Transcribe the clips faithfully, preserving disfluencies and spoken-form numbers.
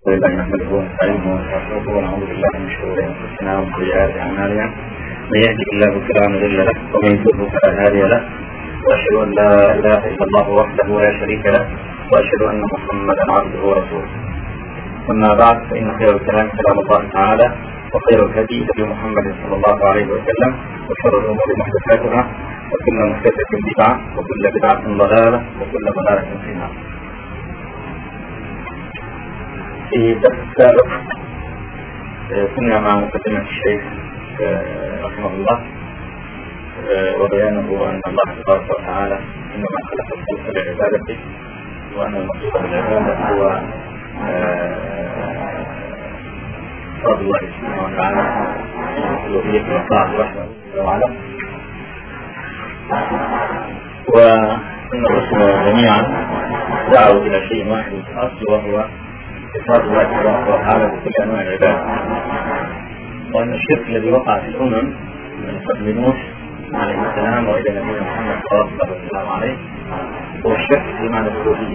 لله نحمده ونستعينه ونستغفره ونعوذ بالله من شرور انفسنا ومن سيئات اعمالنا من يهده الله فلا مضل له ومن يضلل فلا هادي له واشهد ان لا اله الا الله وحده لا شريك له واشهد ان محمدا عبده ورسوله. اما بعد فان خير الكلام كلام الله تعالى وخير الهدي هدي محمد صلى الله عليه وسلم وشر الامور محدثاتها وكل محدثه بدعه وكل بدعه ضلاله وكل ضلاله في النار. في الدرس السابق كنا مع مقدمة الشيخ رحمه الله وبيانه أن الله تبارك وتعالى إنما خلق الخلق لعبادته وأن المقصود بالعبادة هو إفراد الله سبحانه وتعالى بالألوهية والطاعة وحده وعلا، وأن الرسل جميعا دعوا إلى شيء واحد في الأصل وهو إفراد الله تبارك وتعالى بكل أنواع العبادة. وأن الشرك الذي وقع في الأمم من قبل نوح عليه السلام وإلى نبينا محمد صلى الله عليه وسلم عليه هو الشرك في معنى الألوهية،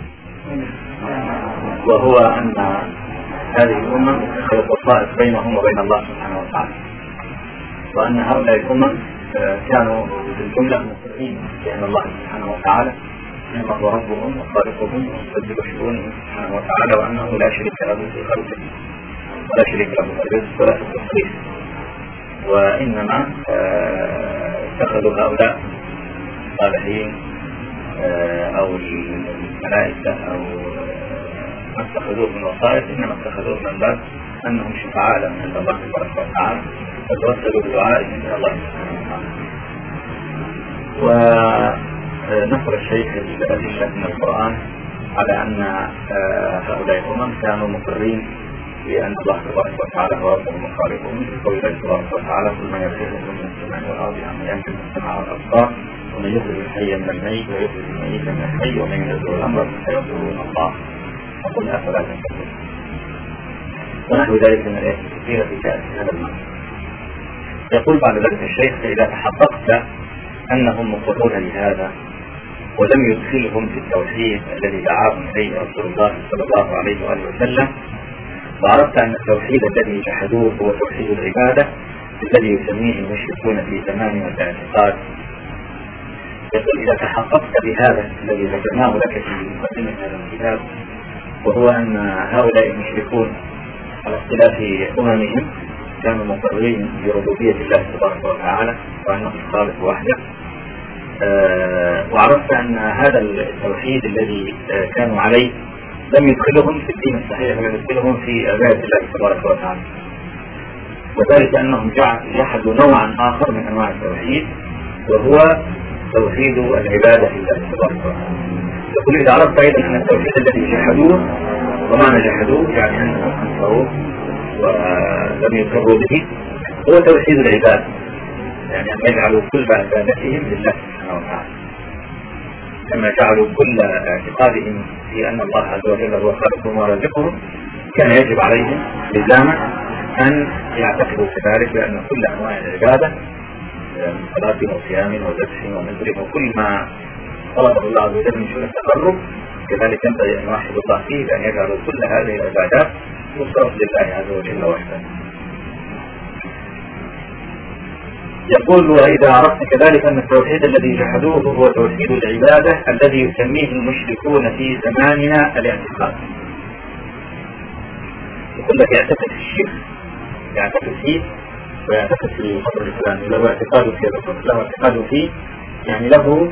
وهو أن هذه الأمم اتخذت وسائط بينهم وبين الله سبحانه وتعالى، وأن هؤلاء الأمم كانوا بالجملة مقرين بأن الله سبحانه وتعالى إنما هو ربهم وخالقهم ومسبب شؤونهم سبحانه وتعالى، وأنه لا شريك له في خلقه ولا شريك له في الرزق ولا في التصريف، وإنما اتخذوا هؤلاء الصالحين أو الملائكة أو ما اتخذوه من وسائط، إنما اتخذوه من باب أنهم شفعاء لهم عند الله تبارك وتعالى فتوسلوا بدعائهم إلى الله سبحانه وتعالى. ونقل الشيخ الأدلة من القرآن على أن هؤلاء الأمم كانوا مقرين بأن الله تبارك وتعالى هو ربهم وخالقهم، بقول الله تبارك وتعالى كل ما يرزقهم من السماء والأرض عما يمكن السماء والأبصار ومن يخرج الحي من الميت ويخرج الميت من الحي ومن ينزل الأمر فيقولون الله فقل أفلا تتقون، ونحو ذلك من الآيات الكثيرة في هذا المعنى. يقول بعد ذلك الشيخ: إذا تحققت أنهم مقرون لهذا ولم يدخلهم في التوحيد الذي دعاهم إليه رسول الله صلى الله عليه وآله وسلم، وعرفت أن التوحيد الذي جحدوه هو توحيد العبادة الذي يسميه المشركون في زمان والاعتقاد. يقول: إذا تحققت بهذا الذي ذكرناه لك في مقدمة هذا الكتاب، وهو أن هؤلاء المشركون على اختلاف أممهم كانوا مقرين بربوبية الله تبارك وتعالى وأنه الخالق وحده، أه وعرفت أن هذا التوحيد الذي أه كانوا عليه لم يدخلهم في الدين الصحيح، لم يدخلهم في عبادة الله تبارك وتعالى، وذلك أنهم جحدوا نوعا آخر من أنواع التوحيد وهو توحيد العبادة لله تبارك وتعالى. يقول: إذا عرفت أيضا أن التوحيد الذي جحدوه، ومعنى جحدوه يعني أنهم أنكروه ولم يقروا به، هو توحيد العبادة، يعني أن يجعلوا كل عبادتهم لله سبحانه وتعالى، كما جعلوا كل اعتقادهم في أن الله عز وجل هو خالقهم ورازقهم، كان يجب عليهم لزاما أن يعتقدوا كذلك بأن كل أنواع العبادة من صلاة وصيام وذبح ونذر وكل ما طلبه الله عز وجل من شؤون التقرب كذلك ينبغي أن يوحد الله فيه، بأن يجعلوا كل هذه العبادات والصرف لله عز وجل وحده. يقول: وإذا عرفت كذلك أن التوحيد الذي جحدوه هو توحيد العبادة الذي يسميه المشركون في زماننا الاعتقاد. يقول لك: يعتقد في الشرك، يعتقد فيه ويعتقد في القبر الفلاني، له اعتقاد فيه، له اعتقاد فيه يعني له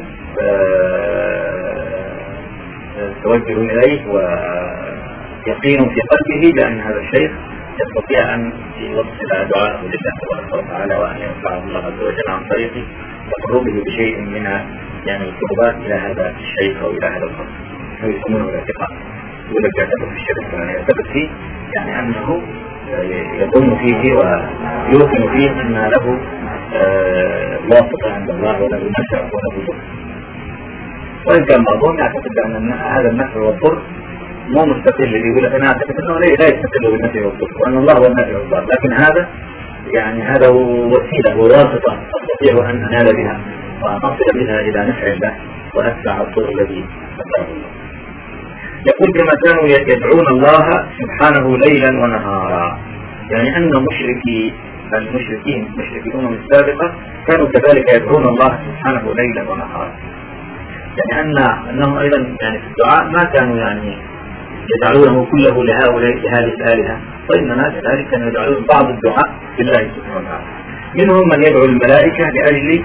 توجه إليه ويقين في قلبه بأن هذا الشيخ يستطيع أن يوصل دعاءه لله تبارك وتعالى وأن ينفعه الله عز وجل عن طريقه تقربه بشيء من يعني القربات إلى هذا الشيخ أو إلى هذا القبر، فيسمونه الاعتقاد. يقول لك: يعتقد في الشرك، فلان يعتقد فيه يعني أنه يظن فيه ويوقن فيه أن له واسطة عند الله وله نفع وله ضر، وإن كان بعضهم يعتقد بأن هذا النفع والضر مو مستقل، اللي يقول لك أنا أعتقد أنه لا يستقل بالنفع والضر وأن الله هو النفع والضر، لكن هذا يعني هذا وسيلة وواسطة أستطيع أن أنال بها وأصل بها إلى نفع الله وأدفع الضر الذي أدفعه الله. يقول كما كانوا يدعون الله سبحانه ليلا ونهارا، يعني أن مشركي المشركين مشركي الأمم السابقة كانوا كذلك يدعون الله سبحانه ليلا ونهارا، يعني أن أنهم أيضا يعني في الدعاء ما كانوا يعني يجعلونه كله لهؤلاء لهذه الآلهة، وإنما كذلك كانوا يجعلون بعض الدعاء لله سبحانه وتعالى. منهم من يدعو الملائكة لأجل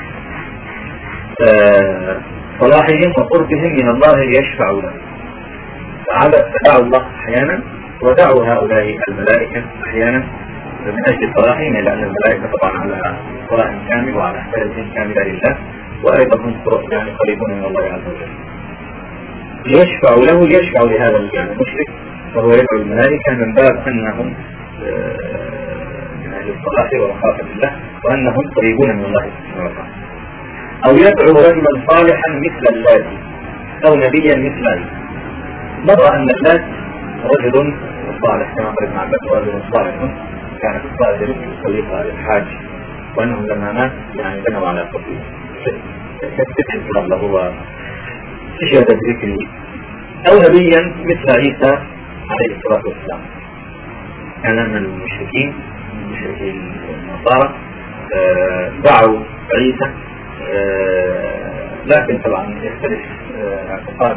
آه صلاحهم وقربهم من الله ليشفعوا له، فدعوا الله أحيانا ودعوا هؤلاء الملائكة أحيانا من أجل صلاحهم، لأن الملائكة طبعا على صلاح كامل وعلى احتياج كاملة لله، وأيضا هم يعني قريبون من الله عز وجل. ليشفعوا له ليشفعوا لهذا المشرك، فهو يدعو الملائكة من باب أنهم من أجل الصلاح ومخافة الله، وأنهم قريبون من الله سبحانه وتعالى. أو يدعو رجلا صالحا مثل اللات أو نبيا مثل عيسى. مر أن اللات رجل صالح كما قال ابن عباس، رجل صالح كان في الصائد يصلي الحاج، وأنهم لما مات يعني بنوا على قبره كتبت الله هو شهد ذكره. أو نبيا مثل عيسى عليه الصلاة والسلام، كان من المشركين مشركي النصارى دعوا عيسى، لكن طبعا يختلف اعتقاد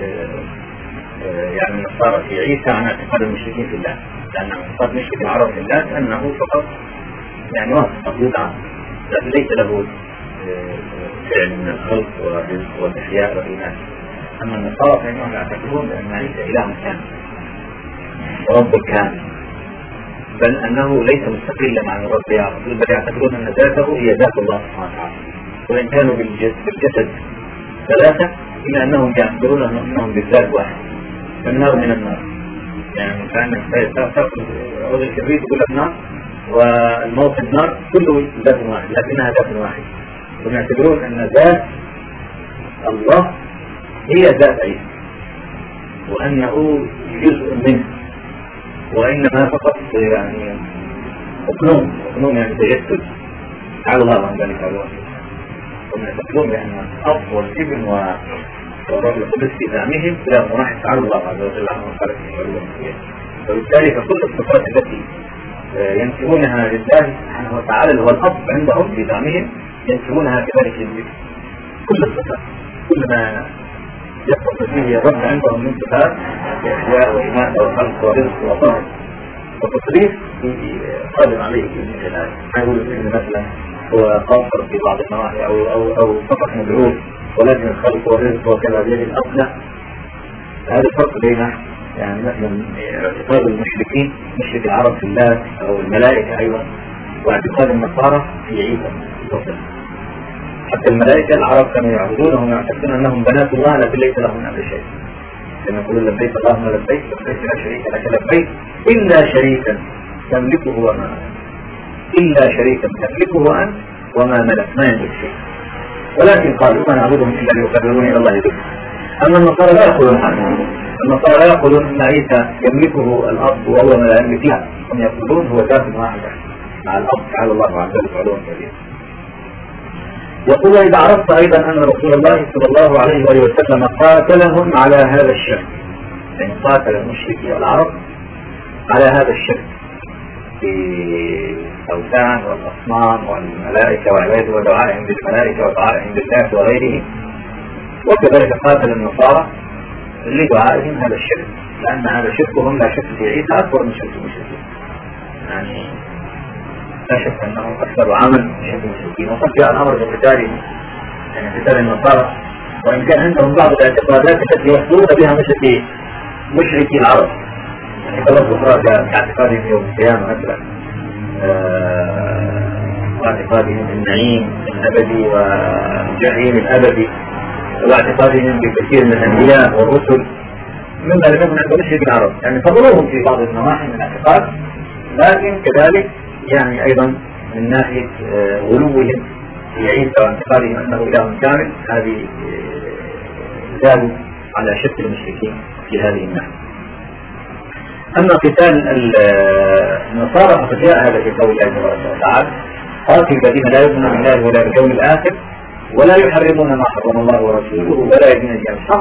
يعني النصارى في عيسى عن اعتقاد المشركين في الله، لأن اعتقاد مشرك العرب في الله أنه فقط يعني واسطة يدعى، لكن ليس له فعل من الخلق والرزق والإحياء والإيمان. أما النصارى فإنهم يعتقدون بأن عيسى إله كامل ورب كامل، بل أنه ليس مستقلا عن الرب يا رب، بل يعتقدون أن ذاته هي ذات الله سبحانه وتعالى، وإن كانوا بالجسد ثلاثة إلا أنهم يعتبرون أنهم بالذات واحد. النار من النار، يعني كان تأخذ عود الكبريت كل النار والموت النار كله ذات واحد، لكنها ذات واحد، ويعتبرون أن ذات الله هي ذات عيسى، وأنه جزء منه، وإنما فقط يعني أقنوم أقنوم يعني تجسد على الله عن ذلك الوقت. ومن يعتقدون بأن الأب والابن والروح القدس في زعمهم لا راح يفعل الله عز وجل عنهم خلقه والوحيد، وبالتالي فكل الصفات التي ينسبونها لله سبحانه وتعالى اللي هو الأب عندهم في زعمهم ينسبونها كذلك لله. كل الصفات كل ما يتصف به الرب عندهم من صفات إحياء وإماتة وخلق ورزق وطهر وتصريف قادم عليه بإذن الله. ما يقول إن مثلا هو قاصر في بعض النواحي أو أو أو فقط مدعوه، ولكن الخلق والرزق وكذا بيد الأب لا. هذا الفرق بين يعني مثلا اعتقاد المشركين مشرك العرب في الله أو الملائكة أيضا، واعتقاد النصارى في عيسى. حتى الملائكة العرب كانوا يعبدونهم ويعتقدون أنهم بنات الله، لكن ليس لهم أمر شيء، كما يقولون لبيك اللهم لبيك لبيك لا شريك لك لبيك إلا شريكا تملكه وما إلا شريكا تملكه أنت وما ملك، ما يملك شيء، ولكن قالوا ما نعبدهم إلا ليقربون إلى الله بك. أما النصارى لا يقولون هذا، النصارى لا يقولون أن عيسى يملكه الأب وهو ما لا يملك له، هم يقولون هو ذات واحدة مع الأب تعالى الله عن ذلك علوا كبيرا. يقول إذا عرفت أيضا أن رسول الله صلى الله عليه وسلم قاتلهم على هذا الشرك، يعني قاتل المشركين والعرب على هذا الشرك في الأوثان والأصنام والملائكة وعباده ودعائهم بالملائكة ودعائهم بالله وغيره، وكذلك قاتل النصارى لدعائهم هذا الشرك، لأن هذا شركهم لا شك في عيسى أكبر من شرك المشركين، يعني لا شك أنه أكثر عمل من شرك المشركين. وقد جاء الأمر بقتالهم، يعني قتال النصارى، وإن كان عندهم بعض الاعتقادات التي يحصلون بها مشركي مشركي العرب، يعني تلقوا أخرى كاعتقادهم يوم القيامة مثلا، واعتقادهم بالنعيم الأبدي والجحيم الأبدي، واعتقادهم بكثير من الأنبياء والرسل مما لم يكن عند مشرك العرب، يعني فضلوهم في بعض النواحي من الاعتقاد، لكن كذلك يعني أيضا من ناحية غلوهم في عيسى واعتقادهم أنه إله كامل، هذه زادوا على شرك المشركين في هذه الناحية. أما قتال النصارى فقد جاء هذا في قول الله تبارك وتعالى قاتل الذين لا يؤمنون بالله ولا باليوم الآخر ولا يحرمون ما حرم الله ورسوله ولا يدينون دين الحق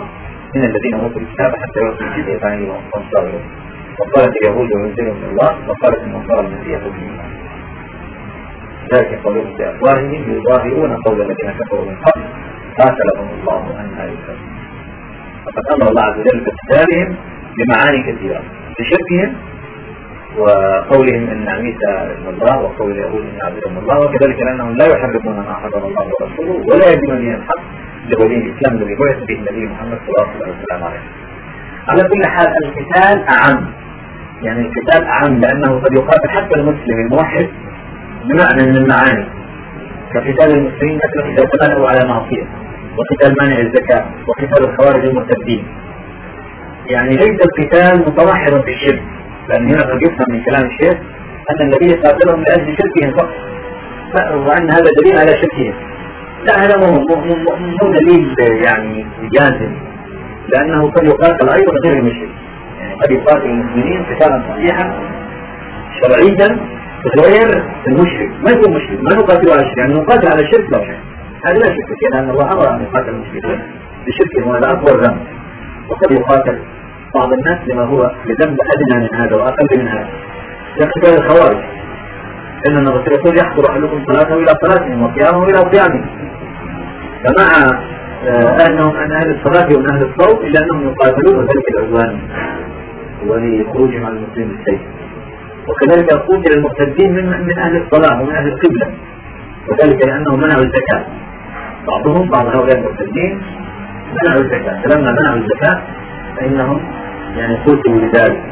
من الذين اوتوا الكتاب حتى يؤتوا الجزية عن يد وهم صاغرون. وقالت اليهود عزير من الله وقالت النصارى المسيح ابن الله. ذلك قولهم بأفواههم يظاهرون قول الذين كفروا من قبل قاتلهم الله أنى يؤفكون. فقد أمر الله عز وجل بكتابهم بمعاني كثيرة بشركهم وقولهم ان عيسى ابن الله وقول اليهود ان عبد ابن الله، وكذلك لانهم لا يحرمون ما حرم الله ورسوله ولا يدينون دين الحق لولي الاسلام الذي بعث به النبي محمد صلى الله عليه وسلم. على كل حال القتال اعم، يعني القتال اعم لانه قد يقاتل حتى المسلم الموحد بمعنى من المعاني كقتال المسلمين مثلا اذا تمالوا على معصيه، وقتال مانع الزكاه، وقتال الخوارج المرتدين. يعني ليس القتال متمحضا في الشرك، لأن هنا قد يفهم من كلام الشيخ أن النبي قاتلهم لأجل شركهم فقط، وأن هذا دليل على شركهم. لا، هذا مو, مو, مو دليل يعني جازم، لأنه قد يقاتل أيضا غير المشرك. يعني قد يقاتل المسلمين قتالا صحيحا شرعيا غير المشرك، ما يكون مشرك، ما نقاتل على الشرك، يعني نقاتل على الشرك لا شك، هذا لا شك فيه، لأن الله أمر أن يقاتل المشركين بشركهم وهذا أكبر ذنب. وقد يقاتل بعض الناس لما هو لذنب أدنى من هذا وأقل من هذا، كقتال الخوارج، إن الرسول يقول يحضر أحدكم صلاته إلى صلاتهم وقيامهم إلى قيامهم، فمع أنهم أن أهل الصلاة ومن أهل الصوم إلا أنهم يقاتلون وذلك العدوان ولخروجهم عن المسلمين بالسيف. وكذلك قتل المرتدين من من أهل الصلاة ومن أهل القبلة، وذلك لأنهم منعوا الزكاة. بعضهم بعض هؤلاء المرتدين منعوا الزكاة، فلما منعوا الزكاة فإنهم يعني قتلوا لذلك.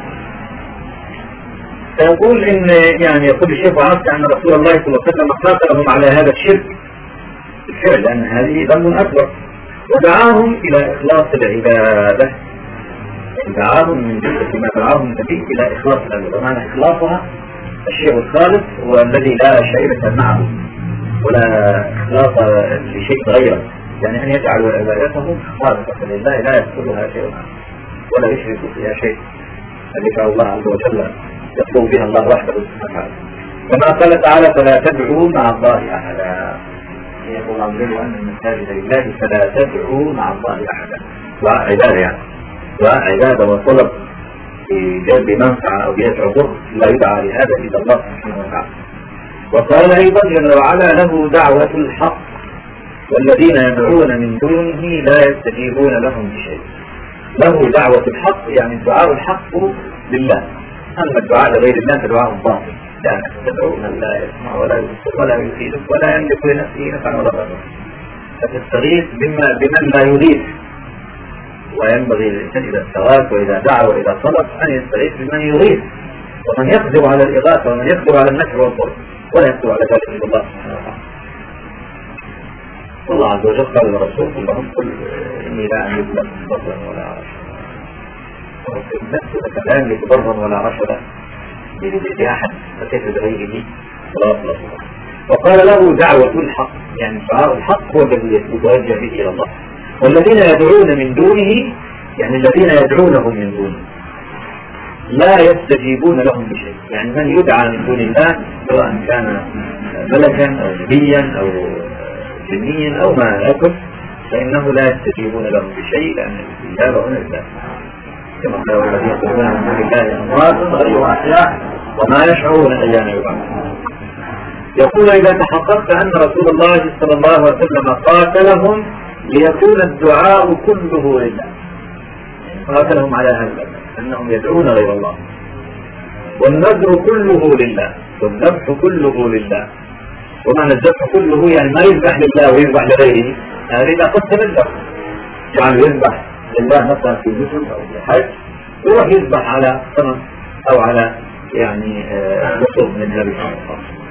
فيقول إن يعني يقول الشيخ وعرفت أن رسول الله صلى الله عليه وسلم قاتلهم على هذا الشرك بالفعل، لأن هذه ذنب أكبر، ودعاهم إلى إخلاص العبادة. دعاهم من جزء ما دعاهم النبي إلى إخلاص العبادة، ومعنى إخلاصها الشيء الخالص هو الذي لا شيء معه ولا إخلاص لشيء غيره، يعني أن يجعلوا عبادته خالصة لله لا يدخلها شيء ولا يشرك فيها شيء، التي الله عز وجل يطلب بها الله وحده سبحانه وتعالى. كما قال تعالى فلا تدعوا مع الله أحدا، يقول الله عز وجل وأن المساجد لله فلا تدعوا مع الله أحدا. دعاء عبادة، يعني دعاء عبادة وطلب بجلب منفعة أو بيدعو ضر لا يدعى لهذا إلا الله سبحانه وتعالى. وقال أيضا جل وعلا له دعوة الحق والذين يدعون من دونه لا يستجيبون لهم بشيء. له دعوة الحق يعني الدعاء الحق لله، أما الدعاء لغير الله فدعاء باطل، لأنك تدعو من لا يسمع ولا يبصر ولا يفيدك ولا يملك لنفسه نفعا ولا ضرا، فتستغيث بمن لا يغيث. وينبغي للإنسان إذا استغاث وإذا دعا وإذا طلب أن يستغيث بمن يغيث ومن يقدر على الإغاثة ومن يقدر على النفع والضر، ولا يقدر على ذلك إلا الله سبحانه وتعالى. والله عز وجل قال للرسول اللهم قل إني لا أملك لك ضرا ولا رشدا، نفسك لا يملك ضرا ولا رشدا بيد أحد فكيف بغيره ولا أصل. وقال له دعوة الحق يعني دعاء الحق هو الذي يتوجه به إلى الله. والذين يدعون من دونه يعني الذين يدعونهم من دونه لا يستجيبون لهم بشيء، يعني من يدعى من دون الله سواء كان ملكا أو نبيا أو جنيا أو ما يكن فإنه لا يستجيبون لهم بشيء، لأن الاستجابة هنا لله كما قال الذين يدعون من دون الله أموات غير أحياء وما يشعرون أيان يبعثون. يقول إذا تحققت أن رسول الله صلى الله عليه وسلم قاتلهم ليكون الدعاء كله لله، قاتلهم على هذا أنهم يدعون غير الله، والنذر كله لله والذبح كله لله. ومعنى الذبح كله يعني ما يذبح لله ويذبح لغيره، هذا إذا قسم الذبح يعني يذبح لله مثلا في جسم أو في حج يروح يذبح على صنم أو على يعني نصب من النبي صلى الله عليه وسلم.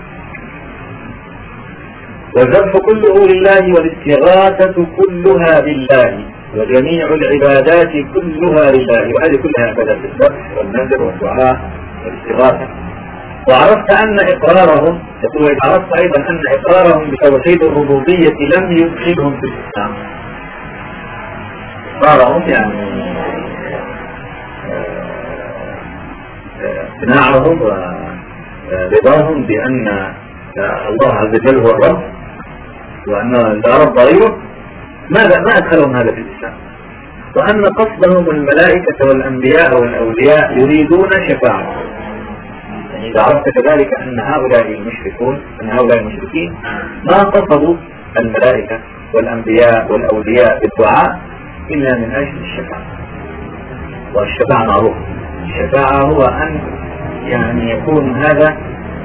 والذبح كله لله والاستغاثة كلها بالله وجميع العبادات كلها لله، وهذه كلها عبادات الذبح والنذر والدعاء والاستغاثة. وعرفت أن إقرارهم يقول عرفت أيضا أن إقرارهم بتوحيد الربوبية لم يدخلهم في الإسلام. إقرارهم يعني اقتناعهم ورضاهم بأن الله عز وجل هو الرب وأن لا رب غيره، ماذا ما أدخلهم هذا في الإسلام؟ وأن قصدهم الملائكة والأنبياء والأولياء يريدون شفاعة. يعني إذا عرفت كذلك أن هؤلاء المشركون أن هؤلاء المشركين ما قصدوا الملائكة والأنبياء والأولياء بالدعاء إلا من أجل الشفاعة. والشفاعة معروف، الشفاعة هو أن يعني يكون هذا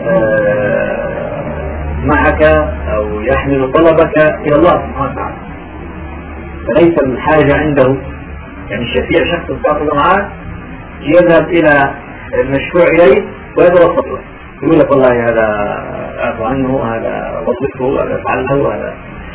معك أو يحمل طلبك إلى الله سبحانه وتعالى، فليس الحاجة عنده. يعني الشفيع شخص تعطي معاه يذهب إلى المشفوع إليه ويتوسط له، يقول لك والله هذا أعفو عنه، هذا وظفه، هذا افعله، هذا،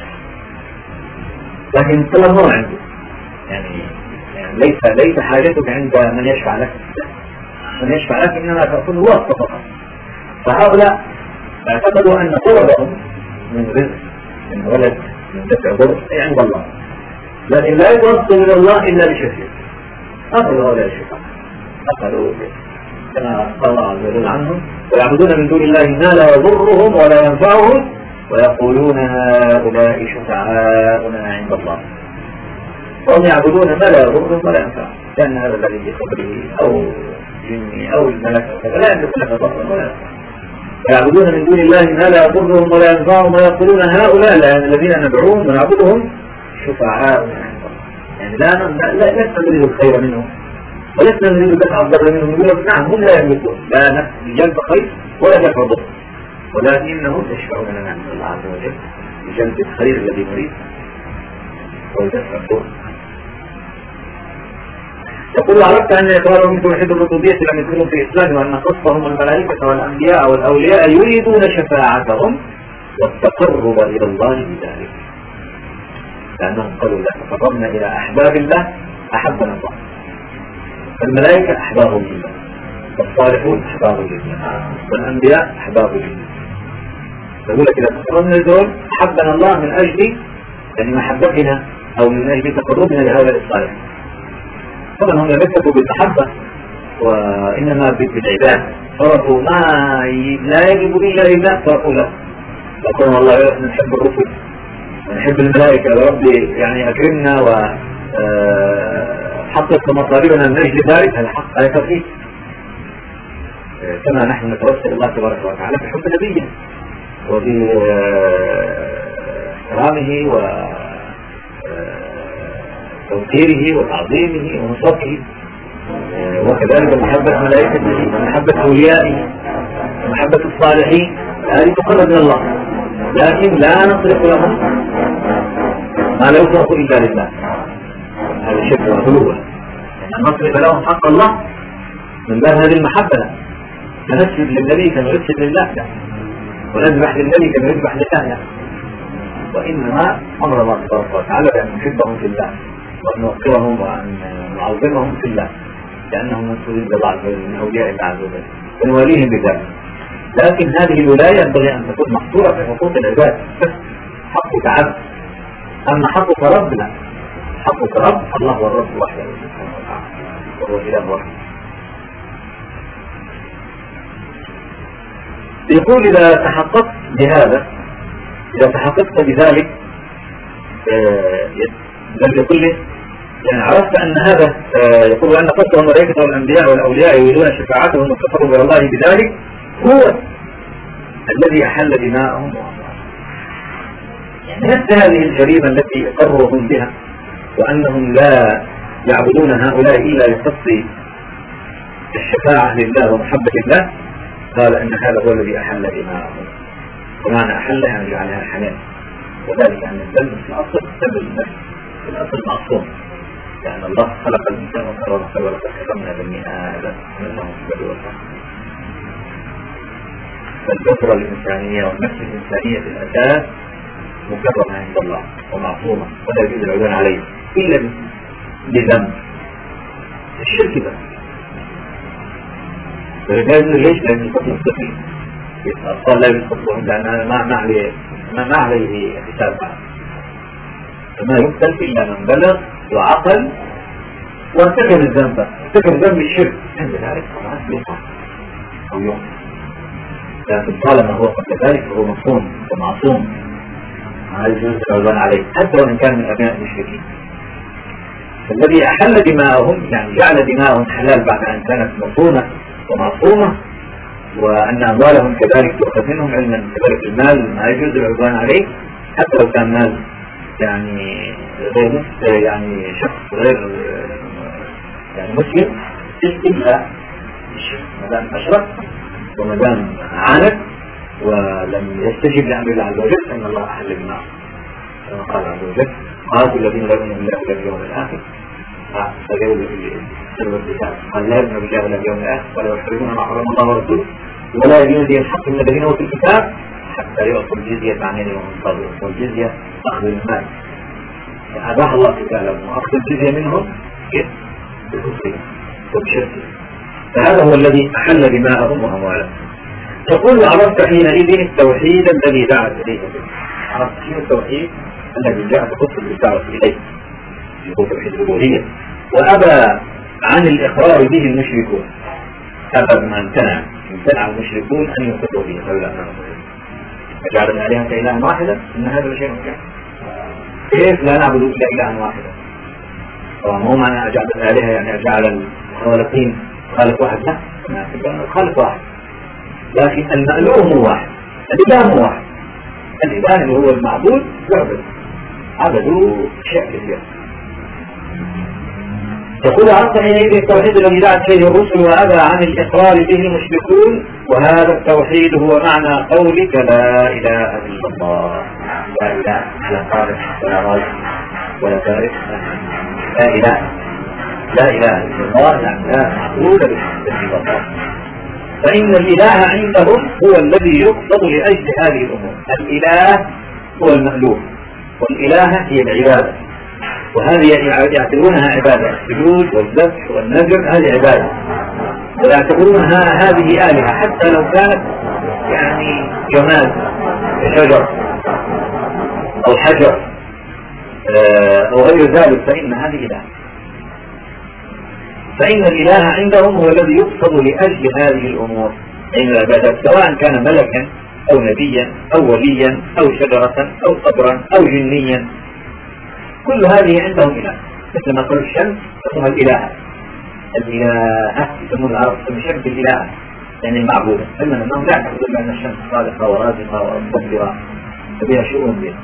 لكن الطلب هو عنده. يعني, يعني ليس ليس حاجتك عند من يشفع لك، من يشفع لك إنما تأخذ واسطة فقط. فهؤلاء اعتقدوا أن طلبهم من رزق، من ولد، من دفع ضر عند الله، لكن لا يتوصل إلى الله إلا بشفيع. أخذوا هؤلاء الشفاعة، أخذوا كما قال الله عز وجل عنهم: ويعبدون من دون الله ما لا يضرهم ولا ينفعهم ويقولون هؤلاء شفعاؤنا عند الله. وهم يعبدون ما لا يضرهم ولا ينفعهم، لأن هذا الذي في قبره أو جني أو الملك لا يملك لك ضرا ولا ينفعهم. يعبدون من دون الله ما لا يضرهم ولا ينفعهم ويقولون هؤلاء يعني الذين ندعوهم ونعبدهم شفعاؤنا عند الله. يعني لا لسنا نريد الخير منهم ولسنا نريد دفع الضر منهم. يقول نعم هم لا يملكون لا نفس جلب خير ولا دفع ضر، ولكنهم يشفعون لنا عند الله عز وجل بجلب الخير الذي نريد ودفع الضر. يقول: عرفت أن إقرارهم بتوحيد الربوبية لم يكونوا في إسلام، وأن قصدهم الملائكة والأنبياء والأولياء يريدون شفاعتهم والتقرب إلى الله بذلك، لأنهم قالوا: لا تقربنا إلى أحباب الله أحبنا الله. الملائكة أحباب لله، والصالحون أحباب لله، والأنبياء أحباب لله. يقول لك: إذا تقربنا لدول أحبنا الله من أجل يعني محبتنا أو من أجل تقربنا لهؤلاء الصالحين. طبعا هم يمسكوا بالمحبة وإنما بالعبادة، صرفوا ما لا يجب إلا لله صرفوا له. يقولون والله نحب الرسل ونحب الملائكة يا ربي يعني أكرمنا وحقق مطالبنا من أجل ذلك. هذا حق، هذا توحيد. كما نحن نتوسل الله تبارك وتعالى بحب نبيه وباحترامه و توقيره وتعظيمه ونصرته، وكذلك محبة ملائكته ومحبة أوليائه ومحبة الصالحين، هذه تقرب من الله، لكن لا نصرف لهم ما لا يصرف إلا لله. هذا الشرك والغلو، أن نصرف لهم حق الله من باب هذه المحبة. فنسجد للنبي كما يسجد لله، ونذبح للنبي كما يذبح لله، وإنما أمر الله تبارك وتعالى بأن نحبهم في الله وأن نوقرهم وأن نعظمهم في الله، لأنهم منصورين بالله عز وجل من أولياء الله عز وجل ونواليهم بذلك. لكن هذه الولاية ينبغي أن تكون محصورة في حقوق العباد بس، حقك عبد. أما حقك رب لا، حقك رب الله هو الرب وحده سبحانه وتعالى وهو إله واحد. يقول: إذا تحققت بهذا، إذا تحققت بذلك بل يقول لي يعني عرفت أن هذا يقول أن قصدهم الملائكة والأنبياء والأولياء يريدون شفاعتهم والتقرب إلى الله بذلك هو الذي أحل دماءهم وأموالهم. يعني نفس هذه الجريمة التي أقرهم بها وأنهم لا يعبدون هؤلاء إلا لقصد الشفاعة لله ومحبة الله، قال أن هذا هو الذي أحل دماءهم. ومعنى أحل يعني جعلها حلال، وذلك أن الدم في الأصل دم النفس في الأصل معصوم، لأن الله خلق الإنسان وكرمه ولقد كرمنا بني آدم إنهم بدوا الرحمة. فالفطرة الإنسانية والنفس الإنسانية في الأساس مكرمة عند الله ومعصومة ولا يجوز العدوان عليه إلا بذنب الشرك بس. فلذلك ليش لأن الفطر مستقيم الأطفال لا يستطيعون لأن ما عليه ما عليه حساب بعد، فما يقتل إلا من بلغ وعقل وارتكب الذنب، ارتكب ذنب الشرك عند ذلك خلاص يقع أو يقع. لكن طالما هو قبل ذلك فهو مصون ومعصوم، ما يجوز العدوان عليه حتى وإن كان من أبناء المشركين. الذي أحل دماءهم يعني جعل دماءهم حلال بعد أن كانت مصونة ومعصومة، وأن أموالهم كذلك تؤخذ منهم، علما كذلك المال ما يجوز العدوان عليه حتى لو كان مال يعني غير يعني شخص غير يعني مسلم، إلا ما دام أشرك وما دام عاند ولم يستجب لأمر الله عز وجل فإن الله أحل دماءهم كما قال عز وجل: قاتلوا الذين لا يؤمنون بالله ولا باليوم الآخر فجاءوا سبب الكتاب قال لا يؤمنون بالله ولا باليوم الآخر ولا يحرمون ما حرم الله ورسوله ولا يدين دين الحق من الذين أوتوا الكتاب حتى يعطوا الجزية عن يد وهم صاغرون، والجزية أخذ المال. أباح الله قتالهم وأخذ الجزية منهم بكفرهم وبشركهم، فهذا هو الذي أحل دماءهم وأموالهم. تقول: عرفت حينئذ التوحيد الذي دعت إليه، عرفت حين التوحيد الذي جاءت كتب الدعوة إليه هو توحيد الألوهية، وأبى عن الإقرار به المشركون، أبى ما امتنع امتنع المشركون أن يقروا به قالوا لا نعبد فجعل الآلهة إلها واحدا إن هذا شيء ممكن. كيف لا نعبد إلا إلها واحدا؟ طبعا مو معنى أجعل الآلهة يعني أجعل الخالقين خالق واحد، لا، الخالق واحد لكن المألوه هو واحد، الإله هو واحد، الإله اللي هو المعبود يعبد، عبدوا شيء كثير. يقول: عرفت حينئذ التوحيد الذي دعت إليه الرسل وأبى عن الإقرار به المشركون، وهذا التوحيد هو معنى قولك لا إله إلا الله. لا إله لا خالق ولا رازق ولا بارئ، لا إله لا إله إلا الله يعني لا معبود بحق إلا الله. فإن الإله عندهم هو الذي يقصد لأجل هذه الأمور، الإله هو المألوه والإلهة هي العبادة، وهذه يعتبرونها عبادة، السجود والذبح والنذر هذه عبادة، ويعتبرونها هذه آلهة حتى لو كانت يعني جماد شجر أو حجر أو غير ذلك فإن هذه إله. فإن الإله عندهم هو الذي يقصد لأجل هذه الأمور، أي العبادات، سواء كان ملكا أو نبيا أو وليا أو شجرة أو قبرا أو جنيا، كل هذه عندهم إله. مثل ما قال الشمس اسمها الإله، الإله يسمون العرب يسمون الشمس الإله يعني المعبودة، علما أنهم لا يعتقدون بأن الشمس خالقة ورازقة ومدبرة فبها شؤون بها.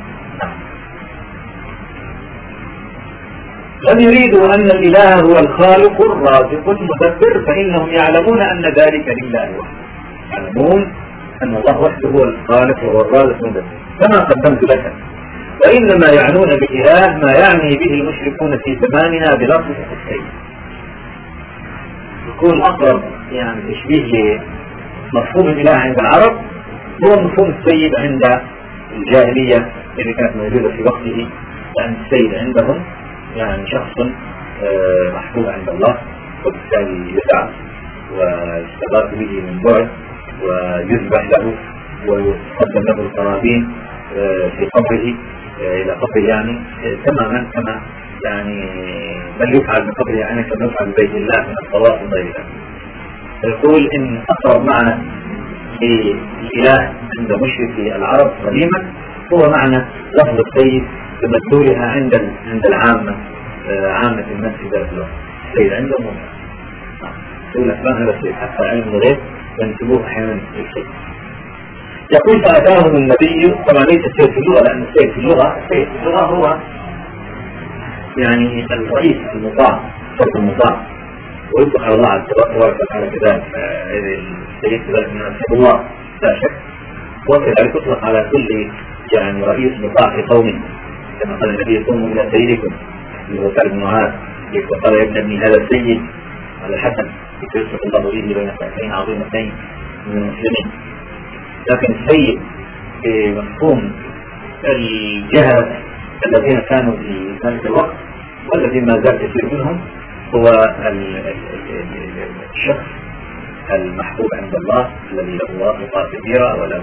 لم يريدوا أن الإله هو الخالق الرازق المدبر، فإنهم يعلمون أن ذلك لله وحده، يعلمون أن الله وحده هو الخالق وهو الرازق المدبر كما قدمت لك. وإنما يعنون بالإله ما يعني به المشركون في زماننا بلفظ السيد، يكون أقرب يعني تشبيه لمفهوم الإله عند العرب هو مفهوم السيد عند الجاهلية اللي كانت موجودة في وقته، لأن السيد عندهم يعني شخص محبوب عند الله وبالتالي يدعى ويستغاث به من بعد ويذبح له ويقدم له القرابين في قبره إلى قبره، يعني تماما كما يعني بل يفعل بقبره يعني كما يفعل ببيت الله من الطواف وغير ذلك. يقول إن أقرب معنى للإله عند مشركي العرب قديما هو معنى لفظ السيد بمدلولها عند عند العامة، عامة الناس في ذلك الوقت. السيد عندهم يقول أسماء هذا السيد حتى علم الغيب ينسبوه أحيانا للسيد. يقول: فأتاهم النبي، طبعا ليس السيد في اللغة لأن السيد في اللغة السيد في اللغة هو يعني الرئيس المطاع، الشرط المطاع، ويطلق على الله تبارك وتعالى كذلك السيد كذلك من أسيد الله لا شك، وكذلك يطلق على كل يعني رئيس مطاع في قومه كما قال النبي: قوموا إلى سيدكم اللي هو سعد بن معاذ، وقال: يا ابن ابني هذا السيد على الحسن يصلح الله به بين فئتين عظيمتين من المسلمين. لكن السيد بمفهوم الجهل الذين كانوا في ذلك الوقت والذين ما زال كثير منهم هو الشخص المحبوب عند الله الذي له واسطة كبيرة وله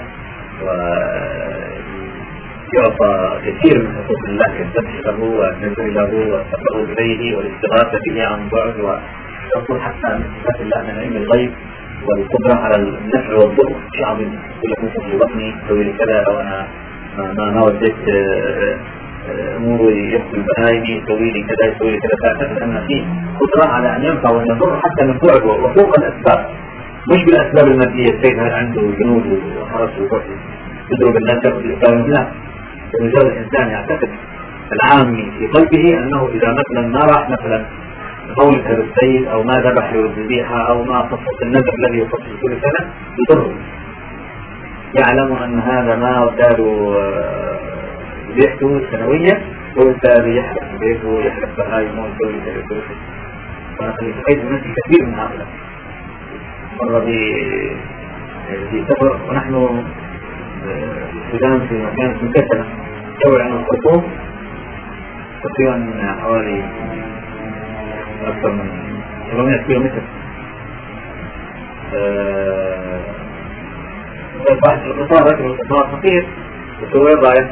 ويعطى كثير من حقوق الله كالذبح له والنذر له والتقرب إليه والاستغاثة به عن بعد، ويقول حتى من صفات الله من علم الغيب والقدرة على النفع والضر شيء عظيم. يقول لك مثل في بطني سوي لي كذا، أو أنا ما ما وديت امور يحكي البهايم يسوي لي كذا يسوي لي كذا، فاعتقد ان في قدره على ان ينفع وان يضر حتى من بعد وفوق الاسباب، مش بالاسباب الماديه. السيد عنده جنود وحرس وكفر يضرب الناس ياخذ الاسباب، لا، بمجرد الانسان يعتقد العامي في قلبه انه اذا مثلا ما راح مثلا مولد هذا السيد او ما ذبح له الذبيحه او ما خصص النذر الذي يخصص كل سنه يضره، يعلم ان هذا ما وداله بيته سنويا وبالتالي يحرق بيته ويحرق بهايمه ويسوي كذا كذا. فانا لقيت نفسي كثير من هؤلاء. مره في سفر ونحن في السودان في مكان اسمه كسلة تبعد عن الخرطوم تقريبا حوالي أكثر من سبعمائة كيلو متر. واحد القطار ركب القطار فقير وسوي ضايع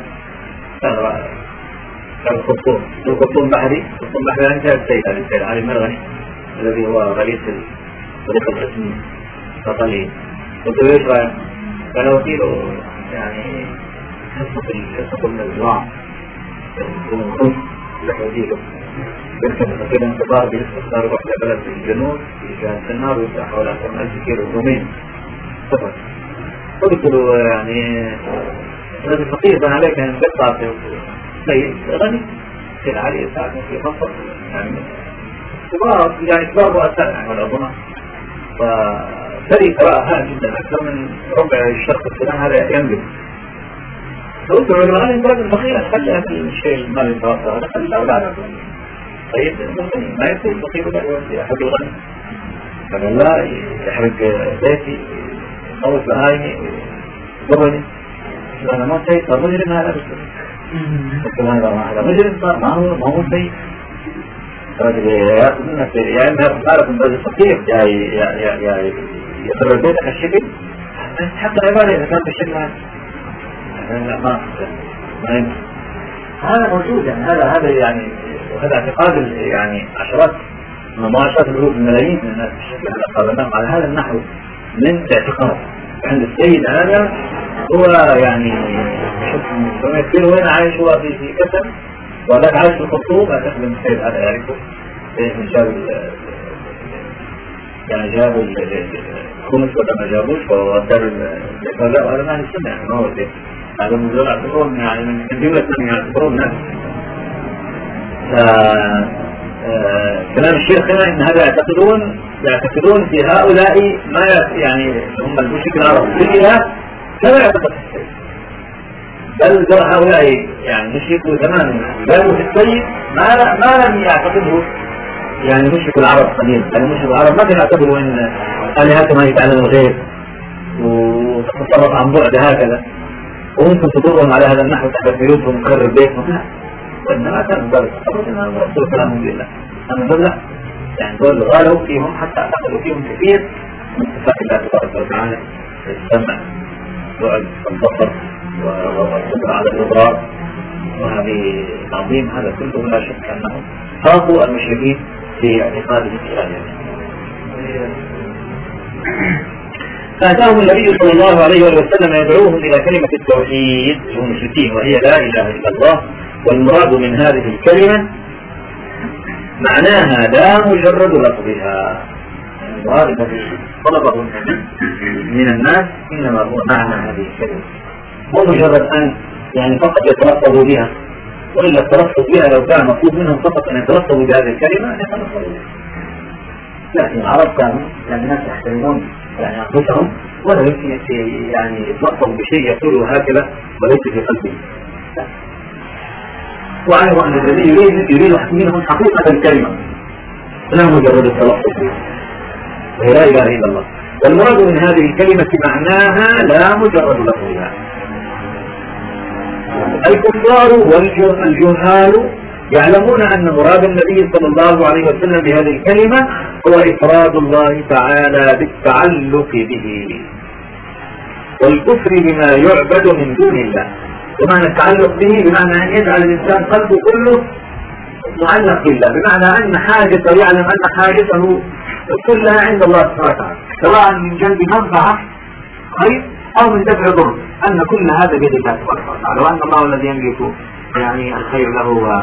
كان الخرطوم الخرطوم بحري الخرطوم بحري عن جهة السيد علي السيد علي المرغني الذي هو رئيس فريق القسم القطري. قلت له ايش رايك؟ قال وكيله يعني حصة من الزراعة يكون خمس لحوزيله يركب كده انتظار بيستخدار روح لبلد في الجنوب في جهة النار ويسع حوالي أكثر من ألف كيلو رومين سفر. قلت له يعني الذي فقير بان عليك أن تقطع في سيد غني سيد علي يساعدنا في مصر يعني كبار يعني كبار رؤساء يعني والعظماء، فسري قراءة جدا أكثر من ربع الشرق السودان هذا ينجب. فقلت له الآن انت راجل فقير خلي هذا الشيء المال يتوفر هذا خلي الأولاد. طيب ما يصير فقير ولا يوفي أحد الغني؟ قال لا يحرق بيتي يخوف بهايمي ضرني. أنا ما سيد صار مجرم هذا بس قلت له هذا مجرم صار ما هو ما هو سيد. رجل يأخذ منك يا إما يأخذ مالك من رجل فقير يا يضرب بيتك الشكل حتى العبادة إذا كان بالشكل هذا لا ما ما ينفع. هذا موجود يعني هذا هذا يعني وهذا اعتقاد يعني عشرات مباشرات الألوف الملايين من الناس بالشكل هذا قابلناهم على هذا النحو من الاعتقاد عند السيد هذا. هو يعني شوف سمعت كيلو وين عايش هو في في كسر وذاك عايش في الخرطوم أخدم السيد هذا يعرفه إيش جاب يعني جابوا الخمس ولا ما جابوش وودر لا وهذا ما نسمع يعني ما هو ده هذا من دول اعتبرون يعني من جملة من يعتبرون الناس. كلام الشيخ هنا ان هذا يعتقدون يعتقدون في هؤلاء ما يعني هم المشركين العرب كلها كما يعتقد السيد، بل هؤلاء يعني مشركوا تماما قالوا في السيد ما ما لم يعتقده يعني مشرك العرب قليلا. يعني مشرك العرب ما كانوا يعتبروا ان آلهتهم هي تعلم الغيب وتتصرف عن بعد هكذا وممكن تضرهم على هذا النحو تحت بيوتهم ومكرر بيتهم، لا وإنما كان ذلك تصرف إنها رسول كلامهم لله. أما دول لا يعني دول غالوا فيهم حتى أعتقدوا فيهم كثير من صفات الله تبارك وتعالى السمع والبعد والبصر والقدرة على الإضرار وهذه تعظيم. هذا كله لا شك أنه خاطوا المشركين في اعتقادهم في آلهتهم. فأتاهم النبي صلى الله عليه وسلم يدعوهم إلى كلمة التوحيد هم المشركين وهي لا إله إلا الله. والمراد من هذه الكلمة معناها لا مجرد لفظها، المراد الذي طلبه من الناس إنما هو معنى هذه الكلمة مو مجرد أن يعني فقط يتلفظوا بها، وإلا التلفظ بها لو كان مطلوب منهم فقط أن يتلفظوا بهذه الكلمة أن يتلفظوا بها. لكن العرب كانوا يعني الناس يحترمون يعني أنفسهم ولا يمكن يعني يتلفظ بشيء يقوله هكذا وليس في قلبه. وعلموا أن الذي يريد يريد منهم حقيقة الكلمة لا مجرد التلفظ بها وهي لا إله إلا الله. والمراد من هذه الكلمة معناها لا مجرد لفظها. الكفار والجهال يعلمون أن مراد النبي صلى الله عليه وسلم بهذه الكلمة هو إفراد الله تعالى بالتعلق به والكفر بما يعبد من دون الله. بمعنى التعلق به بمعنى أن يجعل الإنسان قلبه كله معلق بالله، بمعنى أن حاجته يعلم أن حاجته كلها عند الله سبحانه وتعالى سواء من جلب منفعة خير أو من دفع ضر، أن كل هذا بيد الله سبحانه وتعالى وأن الله الذي يملك يعني الخير له. و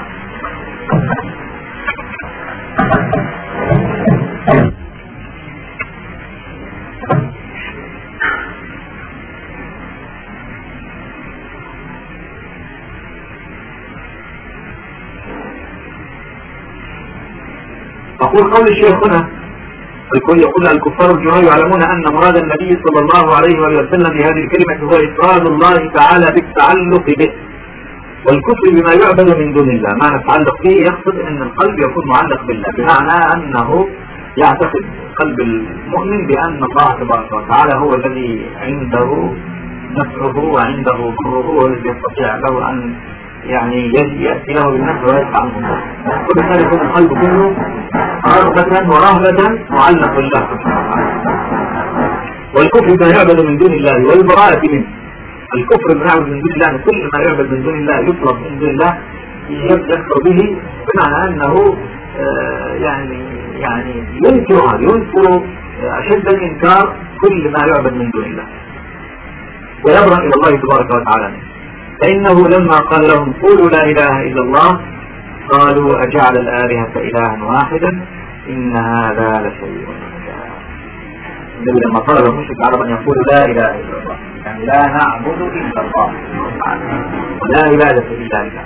أقول قول الشيخ هنا الكل يقول الكفار الجمال يعلمون أن مراد النبي صلى الله عليه وسلم بهذه الكلمة هو إفراد الله تعالى بالتعلق به، والكفر بما يعبد من دون الله. معنى التعلق به يقصد أن القلب يكون معلق بالله، بمعنى أنه يعتقد قلب المؤمن بأن الله تبارك وتعالى هو الذي عنده نفعه وعنده ضره والذي يستطيع له أن يعني يأتي له بالنفع ويدفع عنه النفع. وبالتالي يكون القلب كله رغبة ورهبة معلق بالله سبحانه وتعالى. والكفر بما يعبد من دون الله والبراءة منه. الكفر بما يعبد من دون الله، كل ما يعبد من دون الله يطلب من دون الله يكفر به، بمعنى أنه آه يعني يعني ينكر ينكر أشد الإنكار كل ما يعبد من دون الله ويبرأ إلى الله تبارك وتعالى منه. فإنه لما قال لهم قولوا لا إله إلا الله قالوا أجعل الآلهة إلها واحدا إن هذا لشيء عجاب. النبي لما طلب المشرك العرب أن يقولوا لا إله إلا الله، يعني لا نعبد إلا الله ولا عبادة إلا لله.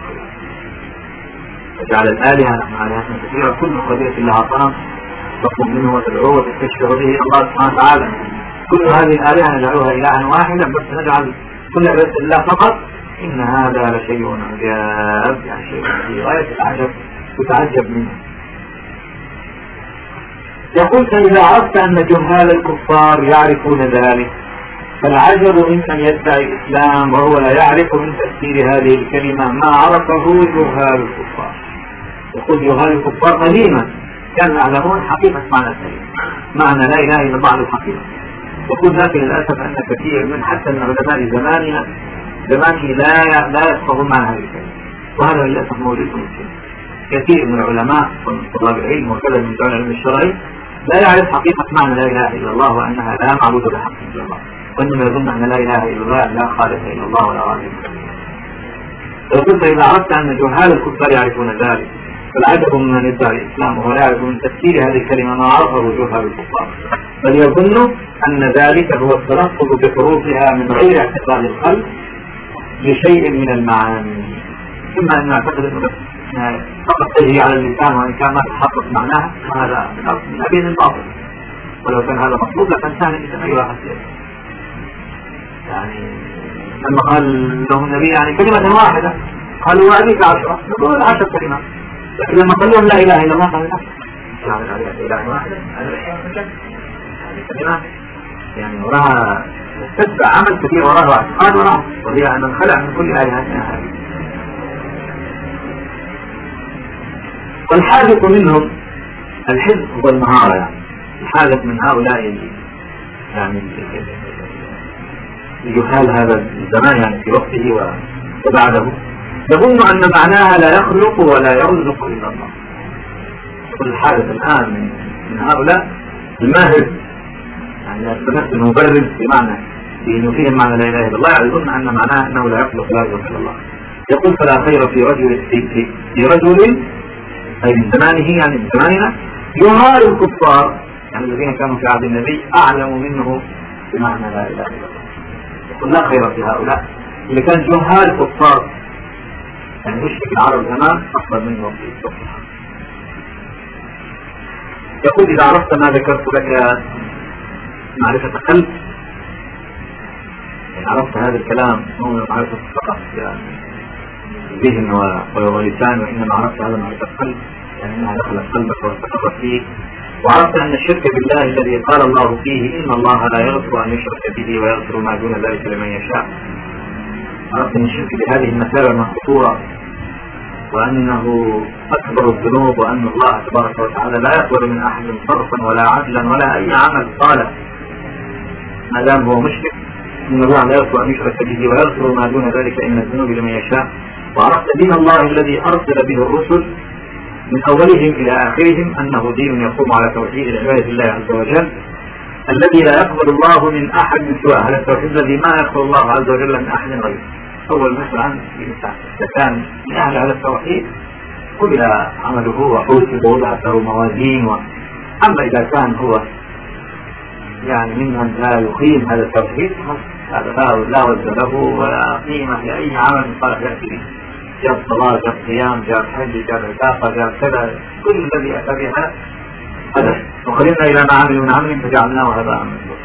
أجعل الآلهة، نحن آلهتنا كثيرة كل قضية لها صنم تطلب منه وتدعوه وتستشفع به الله سبحانه وتعالى. كل هذه الآلهة نجعلها إلها واحدا، بس نجعل كل عبادة الله فقط. إن هذا لشيء عجاب، يعني شيء في غاية العجب تتعجب منه. يقول فإذا عرفت أن جهال الكفار يعرفون ذلك فالعجب من أن يدعي الإسلام وهو لا يعرف من تفسير هذه الكلمة ما عرفه جهال الكفار. يقول جهال الكفار قديما كانوا يعلمون حقيقة معنى الكلمة، معنى لا إله إلا الله الحقيقة. يقول لكن للأسف أن كثير من حتى من علماء زماننا زمانه لا لا يفقهون معنى هذه الكلمة، وهذا للأسف موجود في المسلمين. كثير من العلماء ومن طلاب العلم وكذا من طلاب العلم الشرعي لا يعرف حقيقة معنى لا إله إلا الله وأنها لا معبود بحق إلا الله، وإنما يظن أن لا إله إلا الله لا خالق إلا الله ولا رازق. وقلت إذا عرفت أن جهال الكفار يعرفون ذلك فالعجب من يدعي الإسلام وهو لا يعرف من تفسير هذه الكلمة ما عرفه جهال الكفار، بل يظن أن ذلك هو التلفظ بحروفها من غير اعتقاد القلب لشيء من المعاني، ثم أن نعتقد أنه فقط تجري على اللسان وإن كان ما تحقق معناها هذا من أبين الباطل. ولو كان هذا مطلوب لكان كان الإنسان أي واحد يعني لما قال لهم النبي يعني كلمة واحدة قالوا وأبيك عشرة، نقول عشر كلمات، لكن لما قال لهم لا إله إلا الله قال لا يعني إله واحدة كلمات يعني وراها تتبع عمل كثير وراها واعتقاد وراها، وهي أن نخلع من كل آلهتنا هذه. والحاذق منهم الحزب والمهارة، يعني الحاذق من هؤلاء يعني يحال هذا الزمان يعني في وقته وبعده يظن أن معناها لا يخلق ولا يرزق إلا الله. كل حادث الآن من, من هؤلاء الماهر يعني يستمر المبرر بمعنى بأنه فيه معنى لا إله إلا الله، يظن أن معناها أنه لا يخلق ولا يرزق إلا الله. يقول فلا خير في رجل في, في, في رجل أي من زمانه يعني من زماننا يهار الكفار يعني الذين كانوا في عهد النبي أعلم منه بمعنى لا إله إلا الله. يقول لا خير في هؤلاء اللي كان جهال كفار يعني مشرك العرب زمان أفضل منهم في الكفر. يقول إذا عرفت ما ذكرت لك معرفة قلب، يعني عرفت هذا الكلام هو معرفة فقط يعني ذهن ولسان، وإنما عرفت هذا معرفة قلب يعني أنها دخلت قلبك واستقرت فيه، وعرفت أن الشرك بالله الذي قال الله فيه إن الله لا يغفر أن يشرك به ويغفر ما دون ذلك لمن يشاء. عرفت أن الشرك بهذه المثابة المخطورة وأنه أكبر الذنوب، وأن الله تبارك وتعالى لا يقبل من أحد صرفا ولا عدلا ولا أي عمل صالح ما دام هو مشرك، إن الله لا يغفر أن يشرك به ويغفر ما دون ذلك إن الذنوب لمن يشاء. وعرفت دين الله الذي أرسل به الرسل من أولهم إلى آخرهم أنه دين يقوم على توحيد عبادة الله عز وجل الذي لا يقبل الله من أحد من سواه، هذا التوحيد الذي ما يقبل الله عز وجل من أحد غيره. أول مثلا إذا كان يعني على التوحيد قبل عمله وحوسب ووضع له موازين و... أما إذا كان هو يعني ممن لا يقيم هذا التوحيد هذا لا وزن له ولا قيمة لأي عمل صالح يأتي به، جاب صلاة جاب صيام جاب حج جاب عتاقة جاب كذا، كل الذي أتى بها هذا وقلنا إلى ما عملوا من عمل فجعلناه هباء منثورا.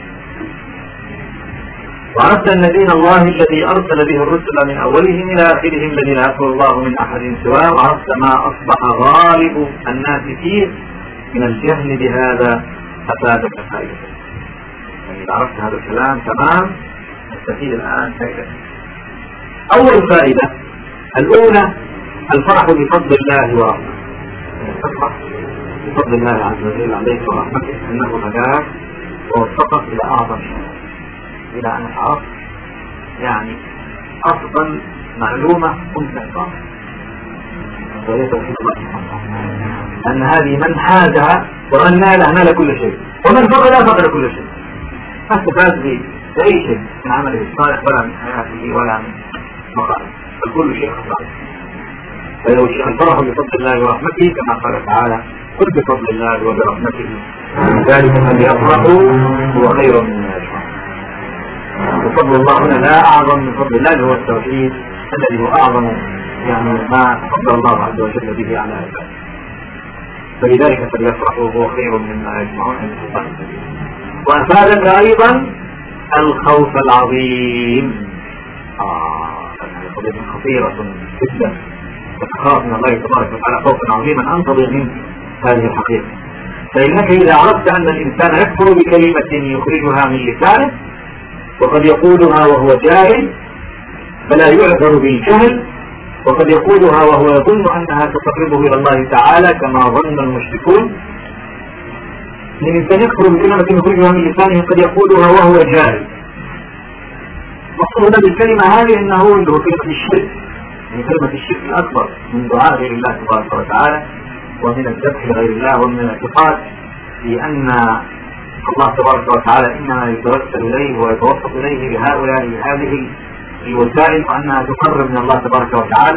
وعرفت أن دين الله الذي أرسل به الرسل من أولهم إلى آخرهم الذي لا يكفر الله من أحد سواه، وعرفت ما أصبح غالب الناس فيه من الجهل بهذا أفادك فائدة. يعني إذا عرفت هذا الكلام تمام نستفيد الآن فائدة. أول فائدة الأولى الفرح بفضل الله ورحمته، الفرح بفضل الله عز وجل عليك ورحمته أنه هداك ووفقك إلى أعظم شيء، إلى أن عرفت يعني أفضل معلومة كنت أعرفها أن هذه من حازها ومن نالها نال كل شيء، ومن فقدها فقد كل شيء، ما استفاد بأي شيء من عمله الصالح ولا من حياته ولا من مقاله، فكل شيء خسارة. فلو الفرح بفضل الله ورحمته كما قال تعالى قل بفضل الله وبرحمته ذلك فليفرحوا هو خير مما يجمعون. وفضل الله هنا لا أعظم من فضل الله، هو التوحيد الذي هو أعظم يعني ما فضل الله عز وجل به على عباده، فلذلك فليفرحوا هو خير مما يجمعون. وأفادك أيضا الخوف العظيم، آه هذه قضية خطيرة جدا، وتخاف من الله تبارك وتعالى خوفا عظيما أنتظر منه هذه الحقيقة. فإنك إذا عرفت أن الإنسان يكفر بكلمة يخرجها من لسانه وقد يقولها وهو جاهل فلا يعذر بالجهل، وقد يقولها وهو يظن أنها تقربه إلى الله تعالى كما ظن المشركون. الإنسان يكفر بكلمة يخرجها من لسانه قد يقولها وهو جاهل. مقصود بالكلمة هذه أنه هو كلمة الشرك، يعني كلمة الشرك الأكبر من دعاء غير الله تبارك وتعالى ومن الذبح لغير الله ومن الاعتقاد بأن الله تبارك وتعالى إنما يتوسل إليه ويتوسط إليه بهؤلاء هذه الوسائل وأنها تقرب من الله تبارك وتعالى.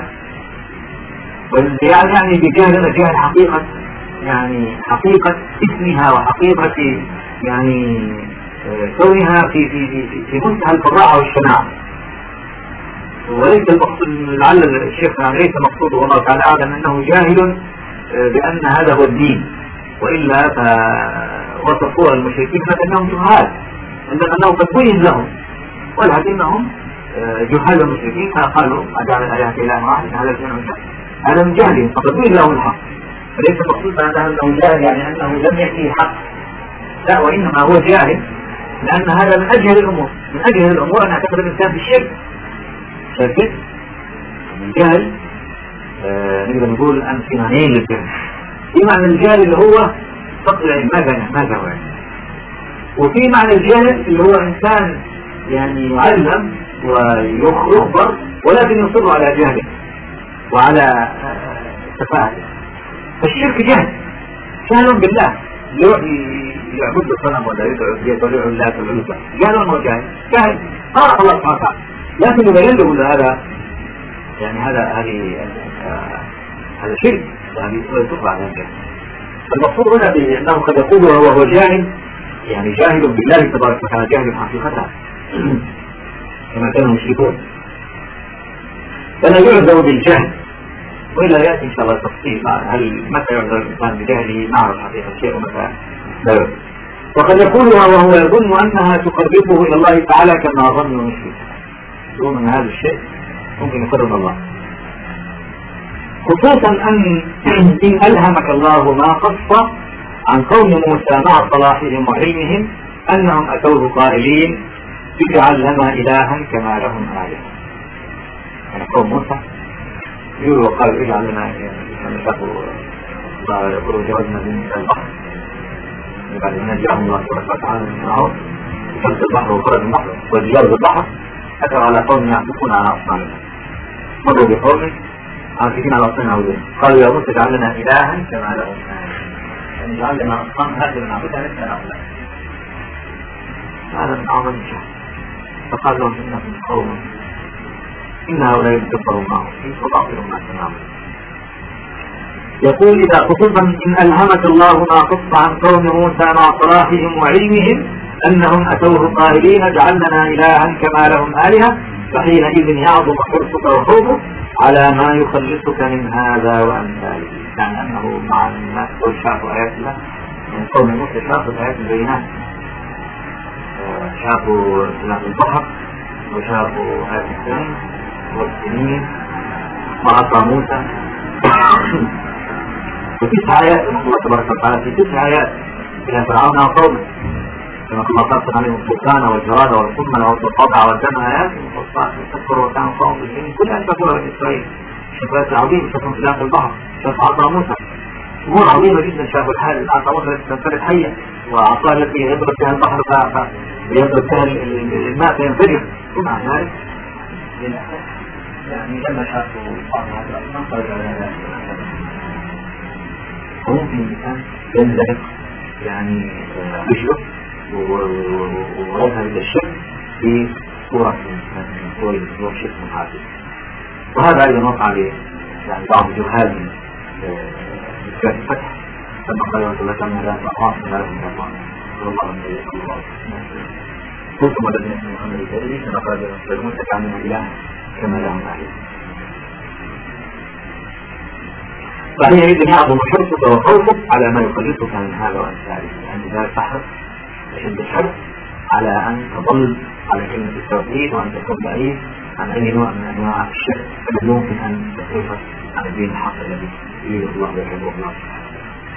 يعني يعني بجهل جهل حقيقة يعني حقيقة اسمها وحقيقة يعني كونها في في في في منتهى الفراعة والشناعة. وليس المقصود لعل الشيخ ليس مقصوده والله تعالى أعلم أنه جاهل بأن هذا هو الدين، وإلا وصفوها المشركين أنهم جهال، أنه قد بين لهم ولكنهم جهال المشركين فقالوا أجعل الآيات إله واحد هذا الجهل هذا من جهلهم فقد بين لهم الحق. فليس مقصود أنه جاهل يعني أنه لم يأتي حق، لا، وإنما هو جاهل لأن هذا من أجهل الأمور، من أجهل الأمور أن يعتقد الإنسان في الشرك. فكيف من جهل آه نقدر نقول أن في معنيين للجهل، في معنى الجهل اللي هو فقد العلم ماذا ماذا هو يعني، وفي معنى الجهل اللي هو إنسان يعني يعلم ويخبر ولكن يصر على جهله وعلى سفاهه. فالشرك جهل، جهل بالله، يروح يعبد الصنم ولا يدعو يدعو الله والعزى، جهل ولا جهل؟ جهل قال الله سبحانه وتعالى، لكن يبين له هذا يعني هذا هذه هذا شرك وهذه تقع على الجهل. المقصود هنا بأنه قد يقول وهو جاهل يعني جاهل بالله تبارك وتعالى، جاهل حقيقتها كما كانوا المشركون، فلا يعذر بالجهل، وإلا يأتي إن شاء الله تفصيل هل متى يعذر الإنسان بجهله نعرف حقيقة شيء ومتى لا يعذر. وقد يقولها وهو يظن أنها تقربه إلى الله تعالى كما ظن المشرك، يقول من هذا الشيء ممكن يقرب الله، خصوصا أن إن ألهمك الله ما قص عن قوم موسى مع صلاحهم وعلمهم أنهم أتوه قائلين اجعل لنا إلها كما لهم آلهة. يعني قوم موسى يقولوا وقالوا اجعل لنا إلها شافوا الله يقولوا جوزنا من البحر بعد أن نجعهم الله سبحانه وتعالى من الأرض وفلت البحر وخرج البحر وجاوز البحر أتوا على قوم يعكفون على أصنامهم، مروا بقوم عاكفين على أصنامهم قالوا يا موسى اجعل لنا إلها كما لهم آلهة، يعني اجعل لنا أصنام هكذا نعبدها مثل هؤلاء، هذا من أعظم الجهل. فقال لهم إنكم قوم إن هؤلاء كفروا معهم وباطل ما تنامون. يقول إذا خصوصا إن ألهمك الله ما قص عن قوم موسى مع صلاحهم وعلمهم أنهم أتوه قائلين اجعل لنا إلها كما لهم آلهة فحينئذ يعظم حرصك وخوفك على ما يخلصك من هذا وأمثاله. يعني أنه مع الناس شافوا آيات الله من قوم موسى شافوا الآيات البينات، شافوا سلاح البحر وشافوا آيات السنين والسنين وعصا موسى وتسع آيات من الله تبارك وتعالى في تسع آيات إلى فرعون وقومه كما قصصنا عليهم الطوفان والجراد والقمل والضفادع والدم آيات مفصلات تذكروا وكانوا قوم بالجن كلها شافوها بني إسرائيل. شافوا عظيم، شافوا انفلاق البحر، شافوا عصا موسى، أمور عظيمة جدا. شافوا الحال عصا موسى التي تنفرد حية، وعصا التي يضرب فيها البحر فيضرب فيها الماء فينفجر. ومع ذلك يعني لما شافوا بعض هذا ما خرج على ذلك ممكن كان ينزلق يعني بشرب ويذهب إلى الشرك في صورة من صور الإسلام شرك محاسب. وهذا أيضا وقع عليه يعني بعض جهال كتاب الفتح لما قال الله تعالى من لا تقاس لا لهم الله والله من يقول الله كنتم ولد من محمد الكريم كما قال المسلمون تكامل إله كما لهم آله. فحينئذ يعظم حرصك وخوفك على ما يخلصك من هذا وأمثاله. يعني ذلك تحرص عشان تحرص على أن تظل على كلمة التوحيد وأن تكون بعيد عن أي نوع من أنواع الشرك الذي يمكن أن تصرفك عن الدين الحق الذي يريد الله ويحبه الله سبحانه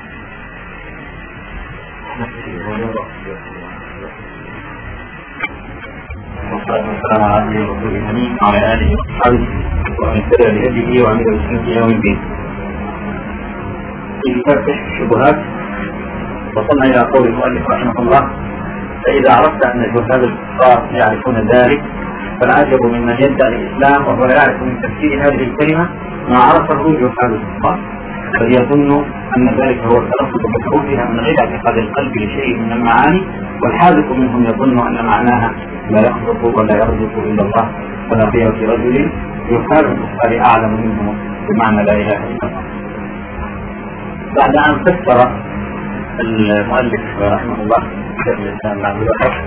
وتعالى. والسلام على نبينا ورسوله الأمين وعلى آله وصحبه ومن تبع بهديه وعمل بسنته يوم الدين. في كتاب كشف الشبهات وصلنا إلى قول المؤلف رحمه الله: فإذا عرفت أن جهال الكفار يعرفون ذلك فالعجب ممن يدعي الإسلام وهو يعرف من تفسير هذه الكلمة ما عرفه جهال الكفار، بل يظن أن ذلك هو التلفظ بحروفها من غير اعتقاد القلب لشيء من المعاني، والحاذق منهم يظن أن معناها لا يخلق ولا يرزق إلا الله، فلا خير في رجل جهال الكفار أعلم منه بمعنى لا إله إلا الله. بعد أن فسر المؤلف رحمه الله شيخ الإسلام ابن الوهاب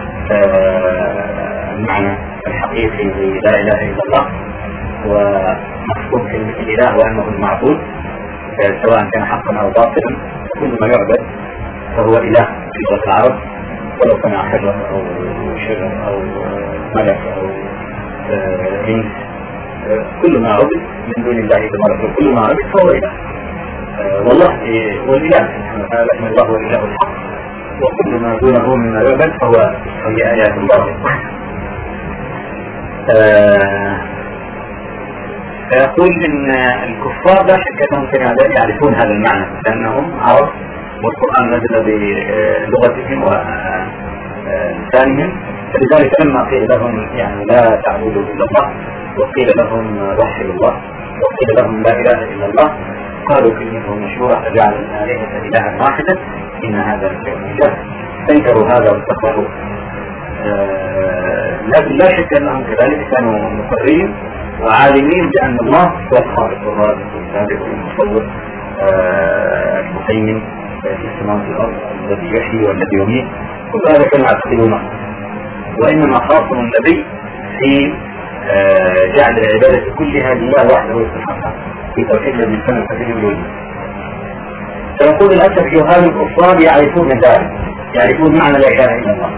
المعنى الحقيقي لا إله إلا الله ومفهوم كلمة الإله وأنه المعبود سواء كان حقا أو باطلا، كل ما يعبد فهو إله في لغة العرب، ولو كان حجر أو شجر أو ملك أو إنس، كل ما عبد من دون الله تبارك كل ما عبد فهو إله. والله هو الإله سبحانه وتعالى، إن الله هو الإله الحق، وكل ما دونه مما يعبد فهو هي آيات الله. فيقول إن الكفار لا شك أنهم كانوا يعرفون هذا المعنى لأنهم عرب والقرآن نزل بلغتهم ولسانهم، فلذلك لما قيل لهم يعني لا تعبدوا إلا الله وقيل لهم وحدوا الله وقيل لهم لا إله إلا الله قالوا كلمة مشهورة فجعل الآلهة إلها واحدة إن هذا لشيء عجاب. تنكروا هذا واستكبروا. لكن لا شك أنهم كذلك كانوا مقرين وعالمين بأن الله هو الخالق والرازق والسابق والمصور المهيمن في السماوات والأرض الذي يحيي والذي يميت، كل هذا كانوا يعتقدونه. وإنما خاصم النبي في جعل العبادة كلها لله وحده سبحانه في توحيد الذي كان فيه الوجود. فيقول للأسف جهال الكفار يعرفون ذلك، يعرفون معنى لا إله إلا الله.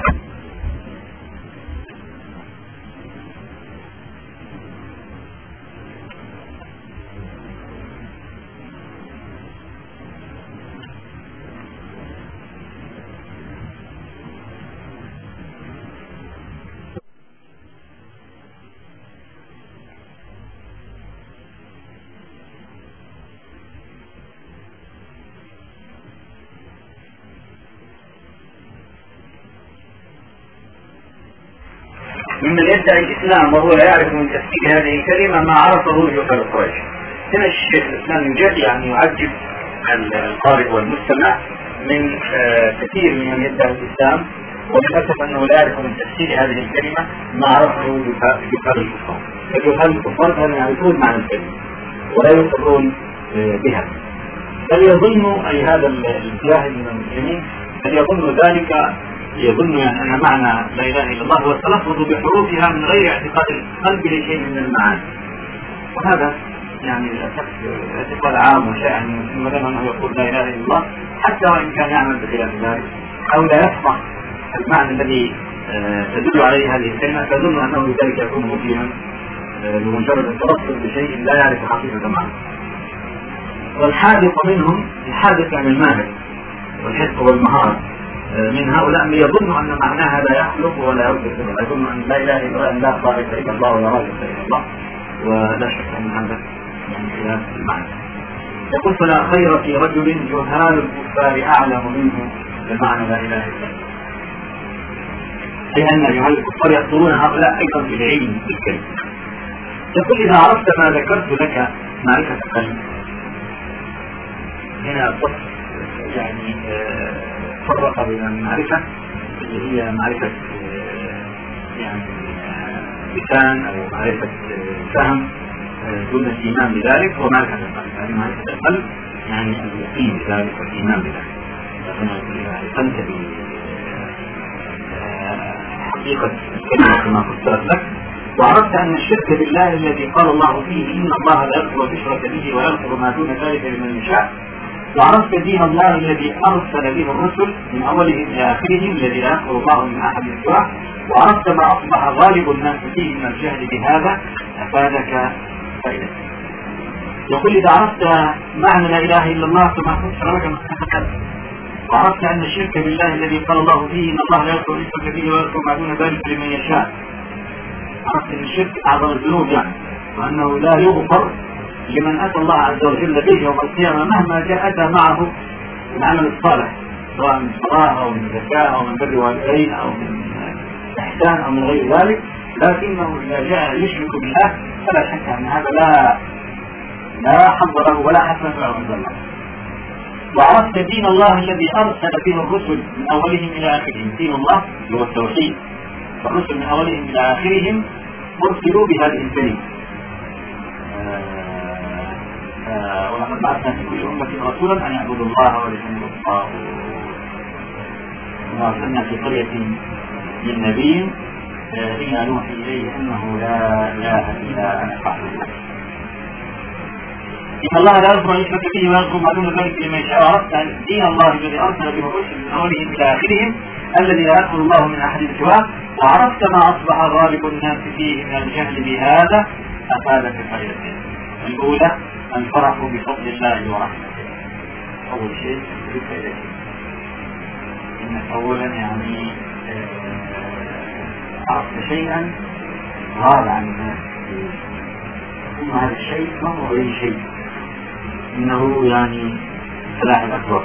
ممن يدعي الإسلام وهو لا يعرف من تفسير هذه الكلمة ما عرفه جهال قريش. هنا الشيخ الإسلام يجري يعني يعجب القارئ والمستمع من كثير ممن يدعي الإسلام وللأسف أنه لا يعرف من تفسير هذه الكلمة ما عرفه جهال الكفار. الجهال الكفار كانوا يعرفون معنى الكلمة ولا يقرون بها. بل يظن أي هذا الجاهل من المسلمين بل يظن ذلك، يظن يعني أن معنى لا إله إلا الله هو التلفظ بحروفها من غير اعتقاد القلب لشيء من المعاني. وهذا يعني للأسف اعتقاد عام وشائع من المسلمين أنه يقول لا إله إلا الله حتى وإن كان يعمل بخلاف ذلك أو لا يفقه المعنى الذي تدل عليه هذه الكلمة، تظن أنه بذلك يكون مسلما بمجرد التلفظ بشيء لا يعرف حقيقة معنى. والحادث منهم الحادث عن المالك والحس والمهارة من هؤلاء من يظن أن معناها لا يخلق ولا يوجد، يظن أن لا إله إلا الله، لا خالق إلا الله ولا رازق إلا الله، ولا شك أن هذا يعني خلاف المعنى. يقول فلا خير في رجل جهال الكفار أعلم منه بمعنى لا إله إلا الله، أي أن جهال الكفار يقولون هؤلاء أيضا بالعلم بالكلمة. يقول إذا عرفت ما ذكرت لك معرفة القلب. هنا الصف يعني فرق بين المعرفة اللي هي معرفة يعني لسان أو معرفة فهم دون الإيمان بذلك، ومعرفة القلب يعني معرفة القلب يعني اليقين بذلك والإيمان بذلك. إذا علمت بحقيقة الكلمة كما فسرت لك وعرفت أن الشرك بالله الذي قال الله فيه إن الله لا يغفر أن يشرك به ويغفر ما دون ذلك لمن يشاء، وعرفت دين الله الذي أرسل به الرسل من أولهم إلى آخرهم الذي لا يغفر الله من أحد سواه، وعرفت ما أصبح غالب الناس فيه من الجهل بهذا أفادك فائدة. يقول إذا عرفت معنى لا إله إلا الله كما فسر لك مستحقا، وعرفت أن الشرك بالله الذي قال الله فيه إن الله لا يغفر أن يشرك به ويغفر ما دون ذلك لمن يشاء، عرفت أن الشرك أعظم الذنوب يعني، وأنه لا يغفر لمن أتى الله عز وجل به يوم القيامة مهما جاء أتى معه العمل الصالح سواء من صلاة أو من زكاة أو من بر والدين أو من إحسان أو من غير ذلك، لكنه إذا جاء يشرك بالله فلا شك أن هذا لا لا حظ له ولا حسن له عند الله. وعرفت دين الله الذي أرسل به الرسل من أولهم إلى آخرهم، دين الله هو التوحيد، الرسل من أولهم إلى آخرهم أرسلوا بهذه الكلمة. ولقد بعثنا في كل أمة رسولا أن يعبدوا الله واجتنبوا الطاغوت، وما أرسلنا في قرية من نبي إلا نوحي إليه أنه لا إله إلا أنا فاعبدون. إن الله لا يغفر أن يشرك به ويغفر ما دون ذلك لمن يشاء. وعرفت أن دين الله الذي أرسل به الرسل من أولهم إلى آخرهم الذي لا يغفر الله من أحد سواه، وعرفت ما أصبح غالب الناس فيه من الجهل بهذا أفادك فائدتين. الأولى الفرح بفضل الله ورحمته. أول شيء بفائدتين، إنك أولا يعني عرفت شيئا غاب عن الناس، ثم هذا الشيء ما هو أي شيء، إنه يعني الفلاح الأكبر،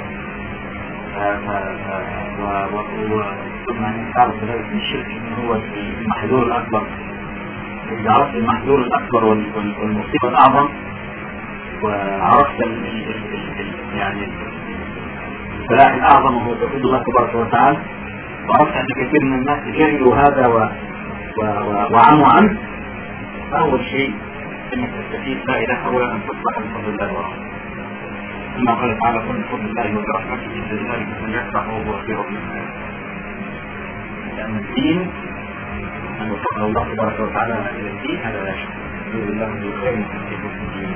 ثم أن تعرف ذلك من الشرك إنه هو المحذور الأكبر. إذا عرفت المحذور الأكبر والمصيبة الأعظم وعرفت يعني الفلاح الأعظم وهو توحيد الله تبارك وتعالى، وعرفت أن كثير من الناس جهلوا هذا و... و... وعموا عنه، فأول شيء أنك تستفيد فائدة أولا أن تصبح بفضل الله ورحمته. كما قال تعالى قل بفضل الله وبرحمته فلذلك فليفرح وهو خير مما، لأن الدين أن وفقه الله تبارك وتعالى إلى الدين هذا لا شك، يقول الله بخير من الدين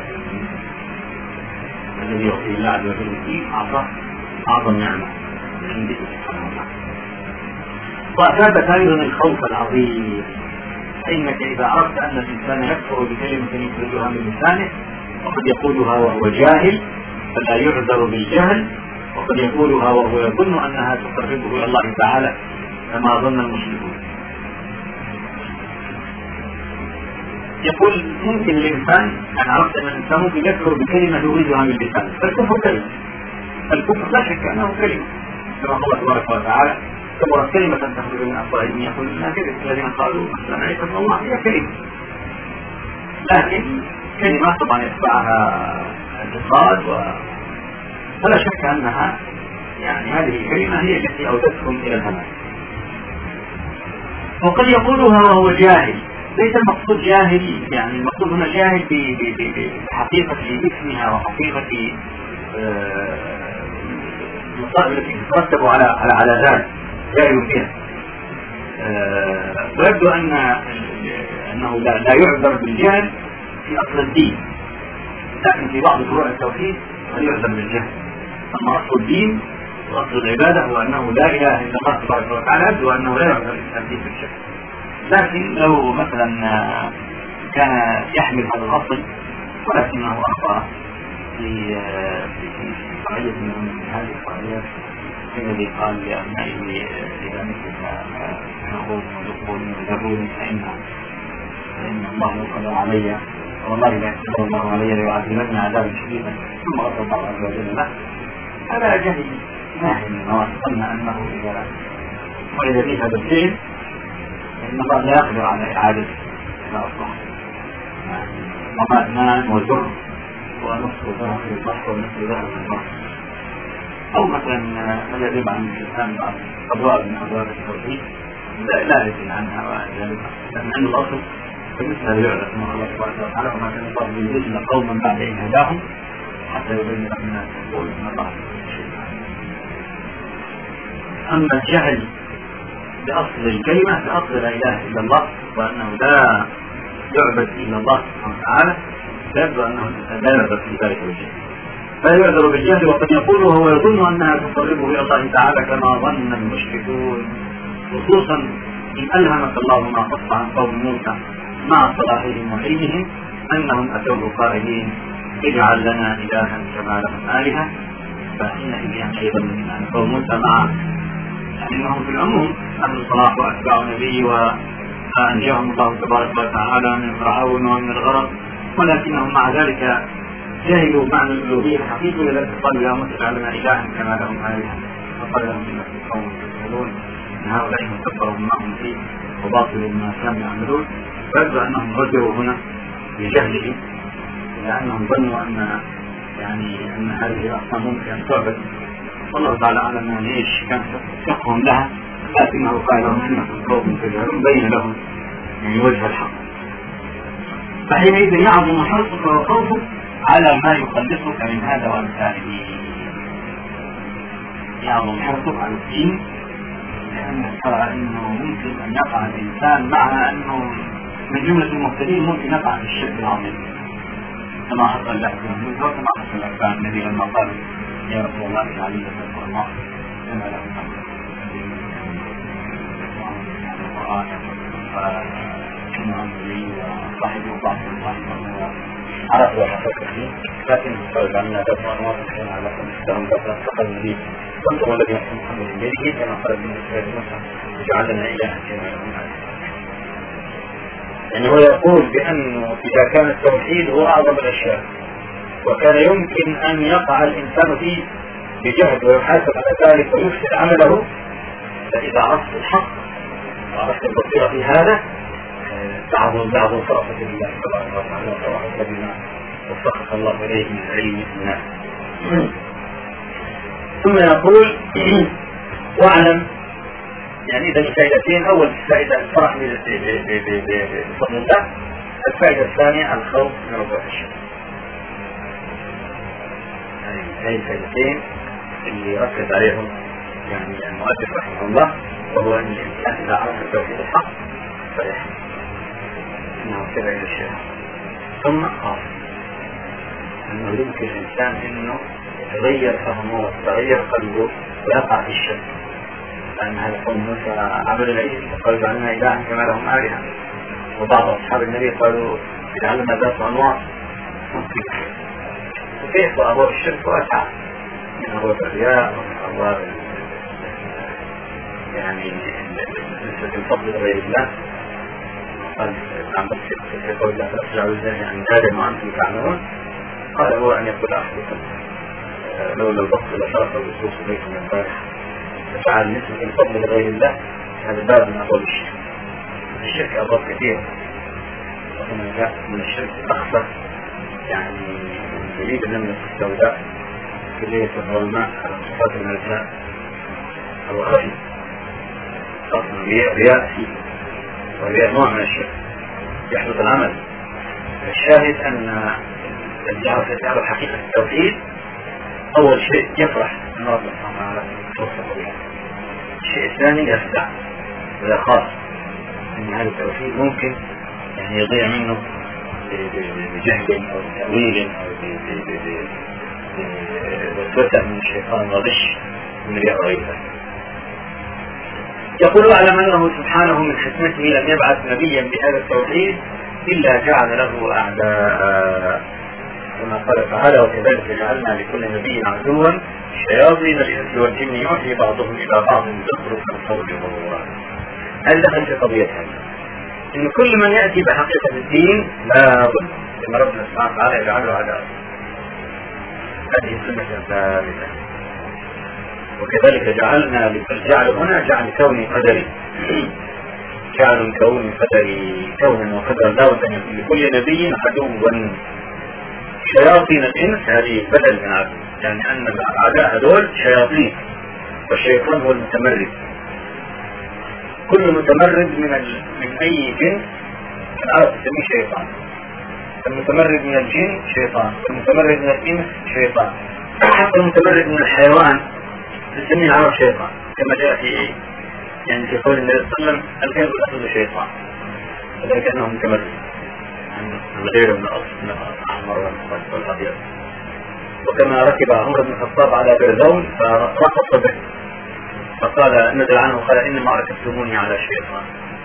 الذي يعطيه الله عز وجل الدين أعطاه أعظم نعمة من عنده سبحانه وتعالى. وأفادك أيضا الخوف العظيم، فإنك إذا أردت أن الإنسان يكفر بكلمة يخرجها من لسانه وقد يقولها وهو جاهل فلا يعذر بالجهل، وقد يقولها وهو يظن أنها تقربه إلى الله تعالى كما ظن المشركون. يقول ممكن الإنسان أن عرفت أن الإنسان ممكن يكفر بكلمة يخرجها من لسانه، فالكفر كلمة، الكفر لا شك أنه كلمة كما قال تبارك وتعالى كبرت كلمة تخرج من أفواههم يقول إنها كذب الذين قالوا مثلا عيسى ابن الله، هي كلمة، لكن كلمة طبعا يتبعها اعتقاد، فلا شك أنها يعني هذه الكلمة هي التي أودتهم إلى الهلاك. وقد يقولها وهو جاهل، ليس المقصود جاهل، يعني المقصود هنا جاهل بحقيقة اسمها وحقيقة المصائب التي تترتب على على على ذلك، جاهل بها. ويبدو أن أنه لا, لا يعذر بالجهل في أصل الدين، لكن في بعض فروع التوحيد قد يعذر بالجهل. أما أصل الدين وأصل العبادة هو أنه لا إله إلا الله تبارك وتعالى، يبدو أنه لا يعذر الإنسان فيه بالجهل. لكن لو مثلا كان يحمل هذا الأصل ولكنه أخطأ في في قضية من هذه القضايا الذي قال لأبنائه إذا مثل نقول ودخول وذروني فإن فإن الله يقدر علي والله لا يقدر الله علي ليعذبني عذابا شديدا ثم غفر الله عز وجل له. هذا جهل ناهي من الناس، قلنا أنه إذا وإذا به هذا الفعل فإن الله لا يقدر على إعادة ما أصبح وماء وزر ونصف ذهب في البحر ونصف ذهب في البحر. أو مثلا لا يجب عن الإنسان بعض أبواب من أبواب التوحيد لا يجب عنها وذلك، لأن عنده الأصل فمثل هذا يعرف أن الله سبحانه وتعالى وما كان الله ليضل قوما بعد إن هداهم حتى يبين لهم الناس يقول إن الله. أما الجهل بأصل الكلمة بأصل لا إله إلا الله وأنه لا يعبد إلا الله سبحانه وتعالى، يبدو أنه لا يعبد في ذلك الجهل، فلا يعذر بالجهل. وقد يقول وهو يظن أنها تقربه إلى الله تعالى كما ظن المشركون، خصوصا إن ألهمك الله ما قص عن قوم موسى مع صلاحهم وعلمهم أنهم أتوه قائلين اجعل لنا إلها كما لهم آلهة. فإن يعني أيضا من قوم موسى مع أنهم في العموم أهل الصلاح وأتباع النبي وأنجاهم الله تبارك وتعالى من فرعون ومن الغرق، ولكنهم مع ذلك جاهلوا معنى الألوهية الحقيقية التي قالوا يا موسى اجعل لنا إلها كما لهم آلهة. فقال لهم إن قوم يقولون إن هؤلاء مكبروا ما هم فيه وباطل ما كانوا يعملون. فيبدو أنهم غدروا هنا بجهلهم، لأنهم ظنوا أن يعني أن هذه الأصنام ممكن أن تعبد، والله تعالى أعلم أن إيش كان فقههم لها، لكنه قال لهم إنكم قوم تجهلون بين لهم من وجه الحق. فحينئذ يعظم حرصك وخوفك على ما يخلصك من هذا وأمثاله، يعظم حرصك على الدين، لأنك ترى أنه ممكن أن يقع الإنسان مع أنه من جملة المبتدئين ممكن يقع في الشرك العظيم كما حصل له وكما حصل له النبي لما قال يا رسول الله اجعل لي ذكر الله كما له القرآن وكما أمري وصاحبه وصاحبه وصاحبه عرف وحفظ فيه، لكن قال عنا ذكر الله كان على كم ذكر فقد النبي كنتم الذي يحكم محمد بيده كما قال ابن مسعود موسى جعلنا إلها كما له. يعني هو يقول بأنه إذا كان التوحيد هو أعظم الأشياء وكان يمكن أن يقع الإنسان فيه بجهد ويحاسب على ذلك ويفسد عمله، فإذا عرفت الحق وعرفت البصيرة في هذا تعظم بعض فرصة الله تبارك وتعالى وصراحة بما وفقك الله إليه من علم الناس. ثم يقول واعلم، يعني إذا الفائدتين، أول فائدة الفرح بفضل الله، الفائدة الثانية الخوف من وقوع الشر. يعني هذه الفائدتين اللي ركز عليهم يعني المؤلف رحمه الله، وهو أن الإنسان إذا عرف التوحيد الحق فيحب أنه كذا إلى الشر، ثم خاف أنه يمكن الإنسان أنه يتغير فهمه ويتغير قلبه ويقع في الشر، لأن هذا قوم موسى عبد العيد قالوا جعلنا إلها كما لهم آلهة، وبعض أصحاب النبي قالوا جعلنا ذات أنواع. وكيف أبواب الشرك واسعة، من أبواب الرياء ومن أبواب يعني نسبة الفضل لغير الله. قال عن بس في قول الله فأرجعوا الزاني عن آدم وأنتم تعلمون، قال هو أن يقول أحدكم لولا البصر لشرف الوصوص إليكم من البارح، فعل نسبة الفضل لغير الله. هذا باب من أبواب الشرك. الشرك أبواب كثيرة، وهنا جاء من الشرك أخطر يعني جديد النملة السوداء كلية الظلماء على صفات النجاة أو خفي، خاصة رياء فيه، ورياء نوع من الشرك. يحدث العمل. الشاهد أن جعل حقيقة التوحيد أول شيء يفرح أن ربنا سبحانه وتعالى توفق به. الشيء الثاني يخدع إذا خاف أن هذا التوحيد ممكن يعني يضيع منه بجهل أو بتأويل أو بوسوسة من الشيطان وغش من رياء غيره. يقول اعلم أنه سبحانه من حكمته لم يبعث نبيا بهذا التوحيد إلا جعل له أعداء، كما قال تعالى وكذلك جعلنا لكل نبي عدوا شياطين الإنس والجن يوحي بعضهم إلى بعض زخرف القول غرورا. هل دخل في قضية هذا إن كل من يأتي بحقيقة الدين لا بد أن ربنا سبحانه وتعالى يجعله أعداء. هذه سنة ثابتة. وكذلك جعلنا الجعل هنا جعل كوني قدري، جعل كوني قدري، كون وقدر لا بد أن يكون لكل نبي عدوا. شياطين الإنس هذه بدل من عدو، يعني أن الأعداء هذول شياطين والشيطان هو المتمرد. كل متمرد من ال... من أي جنس العرب تسميه شيطان. المتمرد من الجن شيطان، المتمرد من الإنس شيطان، حتى المتمرد من الحيوان تسميه العرب شيطان، كما جاء في يعني في قول النبي صلى الله عليه وسلم الكلب الأسود شيطان، فذلك أنه متمرد من غير من الأصل من الأحمر والأبيض. وكما ركب عمر بن الخطاب على برزون فرقص به فقال نزل عنه قال إنما ركبتموني على الشيطان.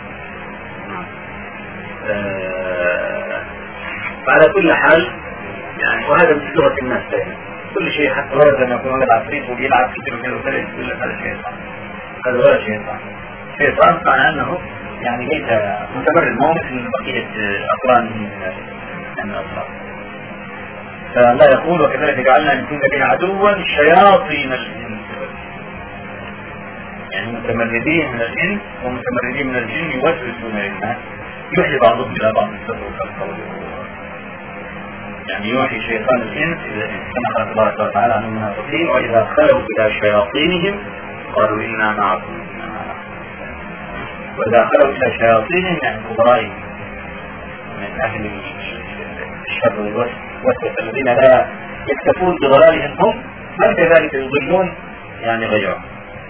آه فعلى كل حال يعني وهذا من لغة الناس دائما كل شيء حتى ورد لما يكون يلعب فريق ويلعب في تلك وثلاث يقول لك هذا شيطان، هذا ولا شيطان. شيطان معنى أنه يعني ليس متمرد ما هو مثل بقية أقرانه من الأطراف. فلا يقول وكذلك جعلنا لكل نبي عدوا شياطين الإنس، يعني متمردين من الإنس ومتمردين من الجن يوسوسون للناس يوحي بعضهم إلى بعض السر كالقول. يعني يوحي شيطان الإنس كما قال تبارك وتعالى عن المنافقين وإذا خلوا إلى شياطينهم قالوا إنا معكم. وإذا خلوا إلى شياطينهم يعني كبرائهم من أهل الشر والوسوسة الذين لا يكتفون بضلالهم هم بل كذلك يضلون يعني غيرهم.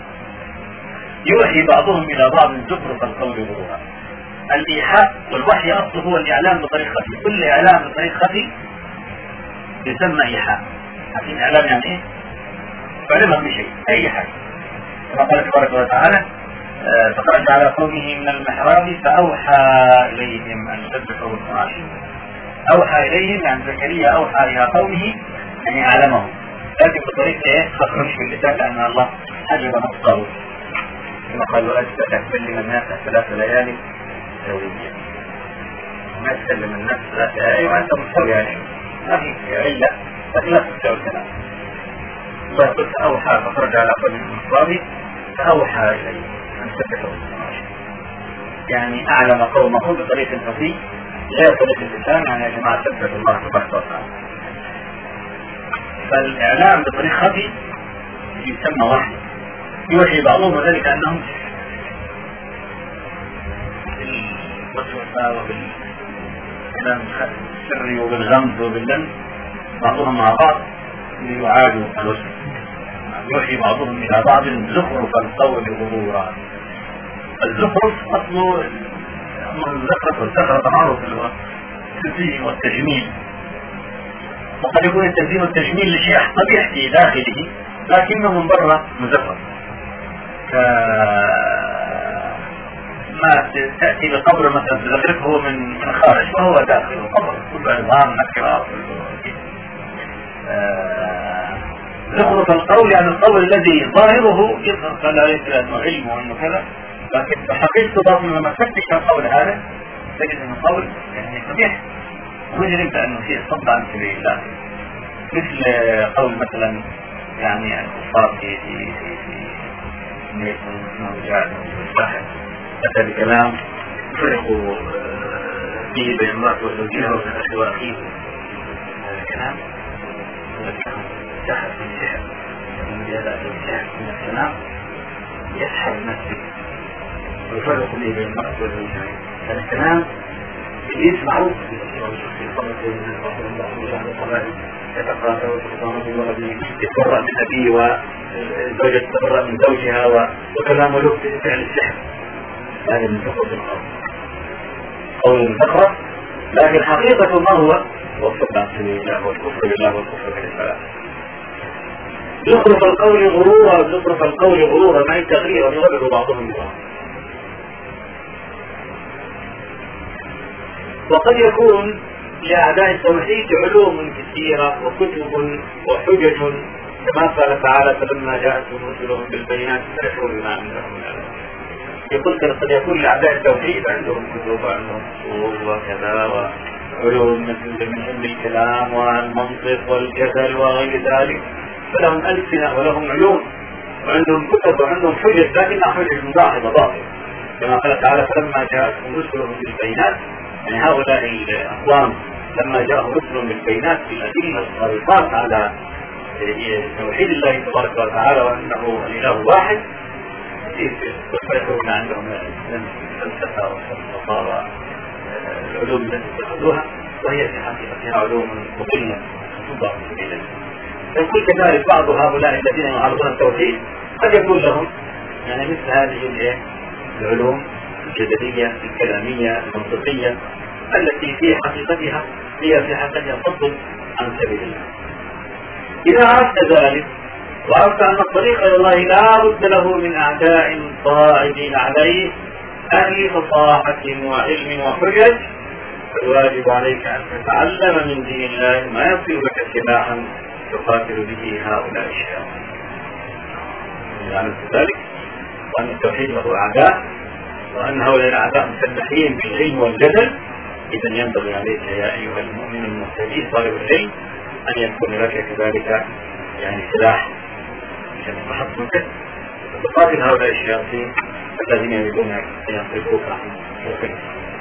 يوحي بعضهم إلى بعض زخرف القول غرورا. الإيحاء والوحي أصله هو الإعلام بطريق خفي، كل إعلام بطريق خفي يسمى إيحاء. عارفين إعلام يعني إيه؟ فعلمهم بشيء أي حاجة. كما قال تبارك وتعالى فخرج على قومه من المحراب فأوحى إليهم أن سبحوا القرآن. أوحى إليهم يعني زكريا أوحى إلى قومه يعني أعلمهم، لكن بطريقة إيه؟ خرج في اللسان لأن الله حجب نطقه كما قالوا أجل تكلم الناس ثلاث ليالي سوية. ما تكلم الناس ثلاث ليالي وأنت مستوي يعني ما في علة لكن لا تستوي الكلام. فقلت أوحى فخرج على قومه من المحراب فأوحى إليهم أن سبحوا القرآن، يعني أعلم قومه بطريق خفي لا طريق اللسان. يعني يا جماعة سبحوا الله تبارك وتعالى. فالإعلام بطريق خفي يسمى وحي. يوحي بعضهم ذلك أنهم بالوسوسة وبالكلام السري وبالغمز وباللمس بعضهم مع بعض ليعادوا الوسوسة. يوحي بعضهم إلى بعض زخرف القول غرورا. الزخرف أصله الزخرف والزخرف معروف التزيين والتجميل، وقد يكون التزيين والتجميل لشيء قبيح في داخله لكنه من برا مزخرف. ما تأتي بقبر مثلا تزخرفه من خارج وهو داخل القبر كل أنظام نكرات. زخرف القول يعني القول الذي ظاهره يظهر عليه أنه علم وأنه كذا، لكن بحقيقته باطن لما تفتش القول هذا تجد أنه قول يعني قبيح ويجرم بأنه فيه صد عن سبيل الله، مثل قول مثلا يعني الكفار في في في في انه جاء بالبحث اتى بكلام فرقوا فيه بين امرأة وزوجها وبين اخي واخيه. هذا الكلام سحر من سحر من هذا السحر من الكلام يسحر نفسه ويفرق به بين المرأة وزوجها. هذا الكلام التدريس معروف يتبرأ من أبيه وزوجة تتبرأ من زوجها وكلام له فعل السحر، هذا من تخرج القول قول المتخرج. لكن حقيقة ما هو وفق عن سبيل الله والكفر بالله والكفر بالله. زخرف القول غرورا، زخرف القول غرورا مع التغيير ويغرر بعضهم ببعض. وقد يكون لأعداء التوحيد علوم كثيرة وكتب وحجج كما قال تعالى فلما جاءتهم رسلهم بالبينات فرحوا بما عندهم من العلم. يقول قد يكون لأعداء التوحيد عندهم كتب وعندهم أصول وكذا وعلوم مثل من علم الكلام والمنطق والجدل وغير ذلك، فلهم ألسنة ولهم علوم وعندهم كتب وعندهم حجج، لكنها حجج مضاعفة باطلة كما قال تعالى فلما جاءتهم رسلهم بالبينات. يعني هؤلاء الأقوام لما جاءهم رسل بالبينات بالأدلة الصارفات على توحيد الله تبارك وتعالى وأنه الإله واحد، يفرحون عندهم الفلسفة والفلسفة والعلوم التي اتخذوها، وهي في حقيقتها علوم مضلة تضاف إليها. يقول كذلك بعض هؤلاء الذين يعارضون التوحيد قد يكون لهم يعني مثل هذه العلوم الجدلية الكلامية المنطقية التي في حقيقتها هي في حقيقتها فضل عن سبيل الله. إذا عرفت ذلك وعرفت أن الطريق إلى الله لا بد له من أعداء صاعدين عليه أهل فصاحة وعلم وحجج، فالواجب عليك أن تتعلم من دين الله ما يصير لك سلاحا تقاتل به هؤلاء الشياطين. يعني ذلك وأن التوحيد له أعداء وأن هؤلاء الأعداء مسلحين بالعلم والجدل، إذا ينبغي عليك يا أيها المؤمن المهتدي طالب العلم أن يكون لك كذلك يعني سلاح عشان تحصنك وتقاتل هؤلاء الشياطين الذين يريدون أن يصرفوك عن الخير،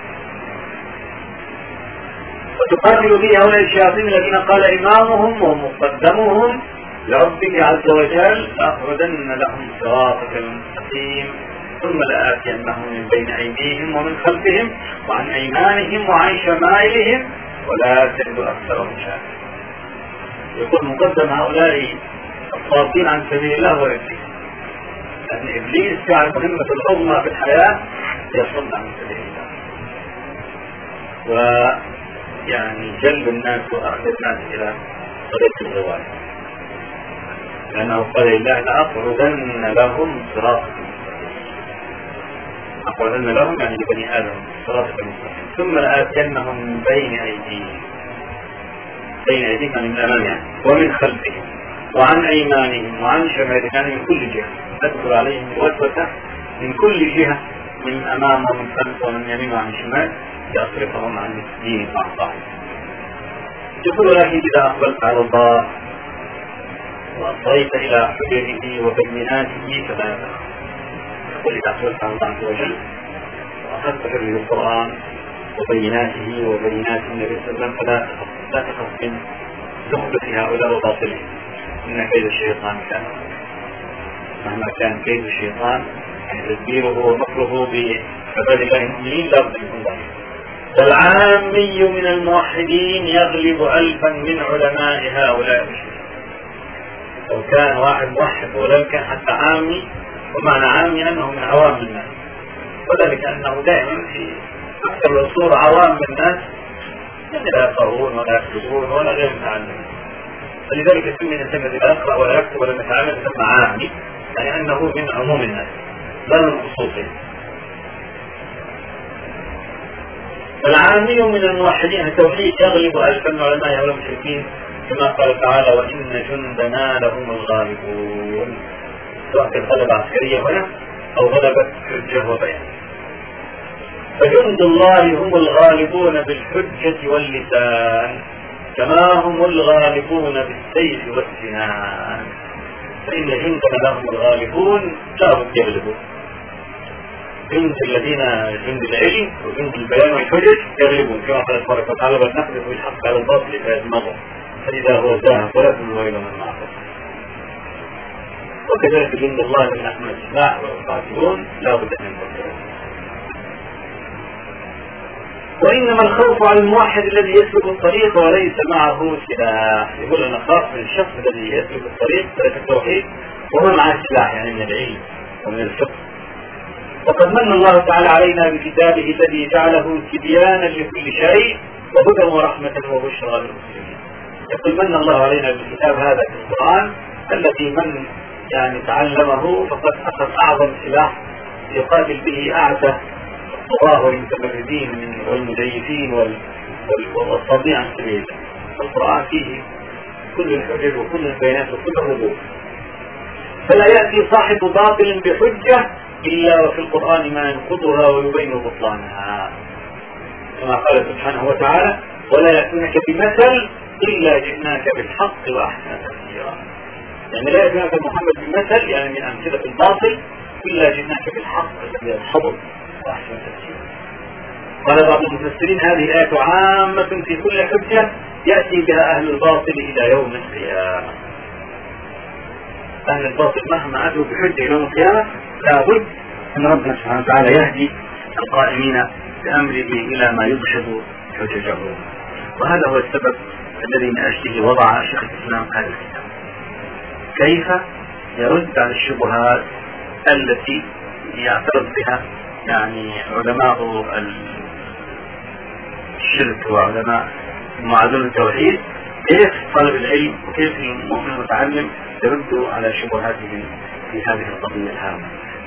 وتقاتل به هؤلاء الشياطين الذين قال إمامهم ومقدمهم لربك عز وجل لأخرجن لهم صراطك المستقيم ثم لآتينهم من بين أيديهم ومن خلفهم وعن أيمانهم وعن شمائلهم ولا تجد أكثرهم شاكرين. يقول مقدم هؤلاء الصارفين عن سبيل الله وإبليس، لأن إبليس كان مهمة العظمى في الحياة يصد عن سبيل الله ويعني جلب الناس وأخذ الناس إلى طريق الغواية، لأنه قال لله لأقعدن لهم صراطك أقعدن لهم يعني لبني آدم صراطك المستقيم ثم لآتينهم من بين أيديهم بين أيديهم من أمام يعني ومن خلفهم وعن أيمانهم وعن شمالهم يعني من كل جهة تدخل عليهم الوسوسة من كل جهة من أمام ومن خلف ومن يمين وعن شمال يصرفهم عن الدين بعض. يقول لكن إذا أقبلت على الله وأصغيت إلى حججه وبيناته فلا يتخذ. يقول إذا أقبلت على الله عز وجل وأخذت حجج القرآن وبيناته وبينات النبي صلى الله عليه وسلم فلا تخف لا تخف من زخرف هؤلاء وباطلهم، إن كيد الشيطان كان مهما كان كيد الشيطان يعني تدبيره ومكره بعباد الله المؤمنين لا بد من ذلك. فالعامي من الموحدين يغلب ألفا من علماء هؤلاء المشركين. لو كان واحد موحد ولم كان حتى عامي، ومعنى عامي أنه من عوام الناس، وذلك أنه دائما في أكثر العصور عوام الناس يعني لا يقرؤون ولا يكتبون ولا غير متعلمين، فلذلك سمي الإنسان الذي لا يقرأ ولا يكتب ولا يتعلم يسمى عامي، يعني أنه من عموم الناس لا من خصوصهم. العامي من الموحدين التوحيد يغلب ألفا من علماء هؤلاء المشركين كما قال تعالى وإن جندنا لهم الغالبون، سواء كانت غلبة عسكرية هنا أو غلبة حجة وبيان. فجند الله هم الغالبون بالحجة واللسان كما هم الغالبون بالسيف والسنان، فإن جندنا لهم الغالبون لا بد يغلبون. جند الذين جند العلم وجند البيان والحجج يغلبون كما قال تبارك وتعالى بل نقذف بالحق على الباطل فيدمغه فإذا هو زاهق ولا تنوي له من معه. وكذلك جند الله من أحمد السلاح والقاتلون لا بد أن ينتصرون. وإنما الخوف على الموحد الذي يسلك الطريق وليس معه سلاح. يقول أنا خاف من الشخص الذي يسلك الطريق طريق التوحيد وما معه سلاح، يعني من العلم ومن الفقه. وقد من الله تعالى علينا بكتابه الذي جعله تبيانا لكل شيء وهدى ورحمة وبشرى للمسلمين. يقول من الله علينا بالكتاب هذا في القرآن الذي من يعني تعلمه فقد أخذ أعظم سلاح يقاتل به أعدى الطغاة والمتمردين والمزيفين والصادين عن سبيل الله. القرآن فيه كل الحجج وكل البيانات وكل الردود، فلا يأتي صاحب باطل بحجة إلا وفي القرآن ما ينقضها ويبين بطلانها، كما قال سبحانه وتعالى ولا يأتونك بمثل إلا جئناك بالحق وأحسن تفسيرا. يعني لا يأتونك محمد بمثل يعني من أمثلة الباطل إلا جئناك بالحق الذي يدحضه وأحسن تفسيرا. قال بعض المفسرين هذه الآية عامة في كل حجة يأتي بها أهل الباطل إلى يوم القيامة. أهل الباطل مهما أتوا بحجة يوم القيامة لابد أن ربنا سبحانه وتعالى يهدي القائمين بأمره إلى ما يدحض حججهم. وهذا هو السبب الذي من أجله وضع شيخ الإسلام هذا الكتاب، كيف يرد على الشبهات التي يعترض بها يعني علماء الشرك وعلماء معادلة التوحيد، كيف طلب العلم وكيف المؤمن المتعلم يرد على شبهاتهم في هذه القضية الهامة.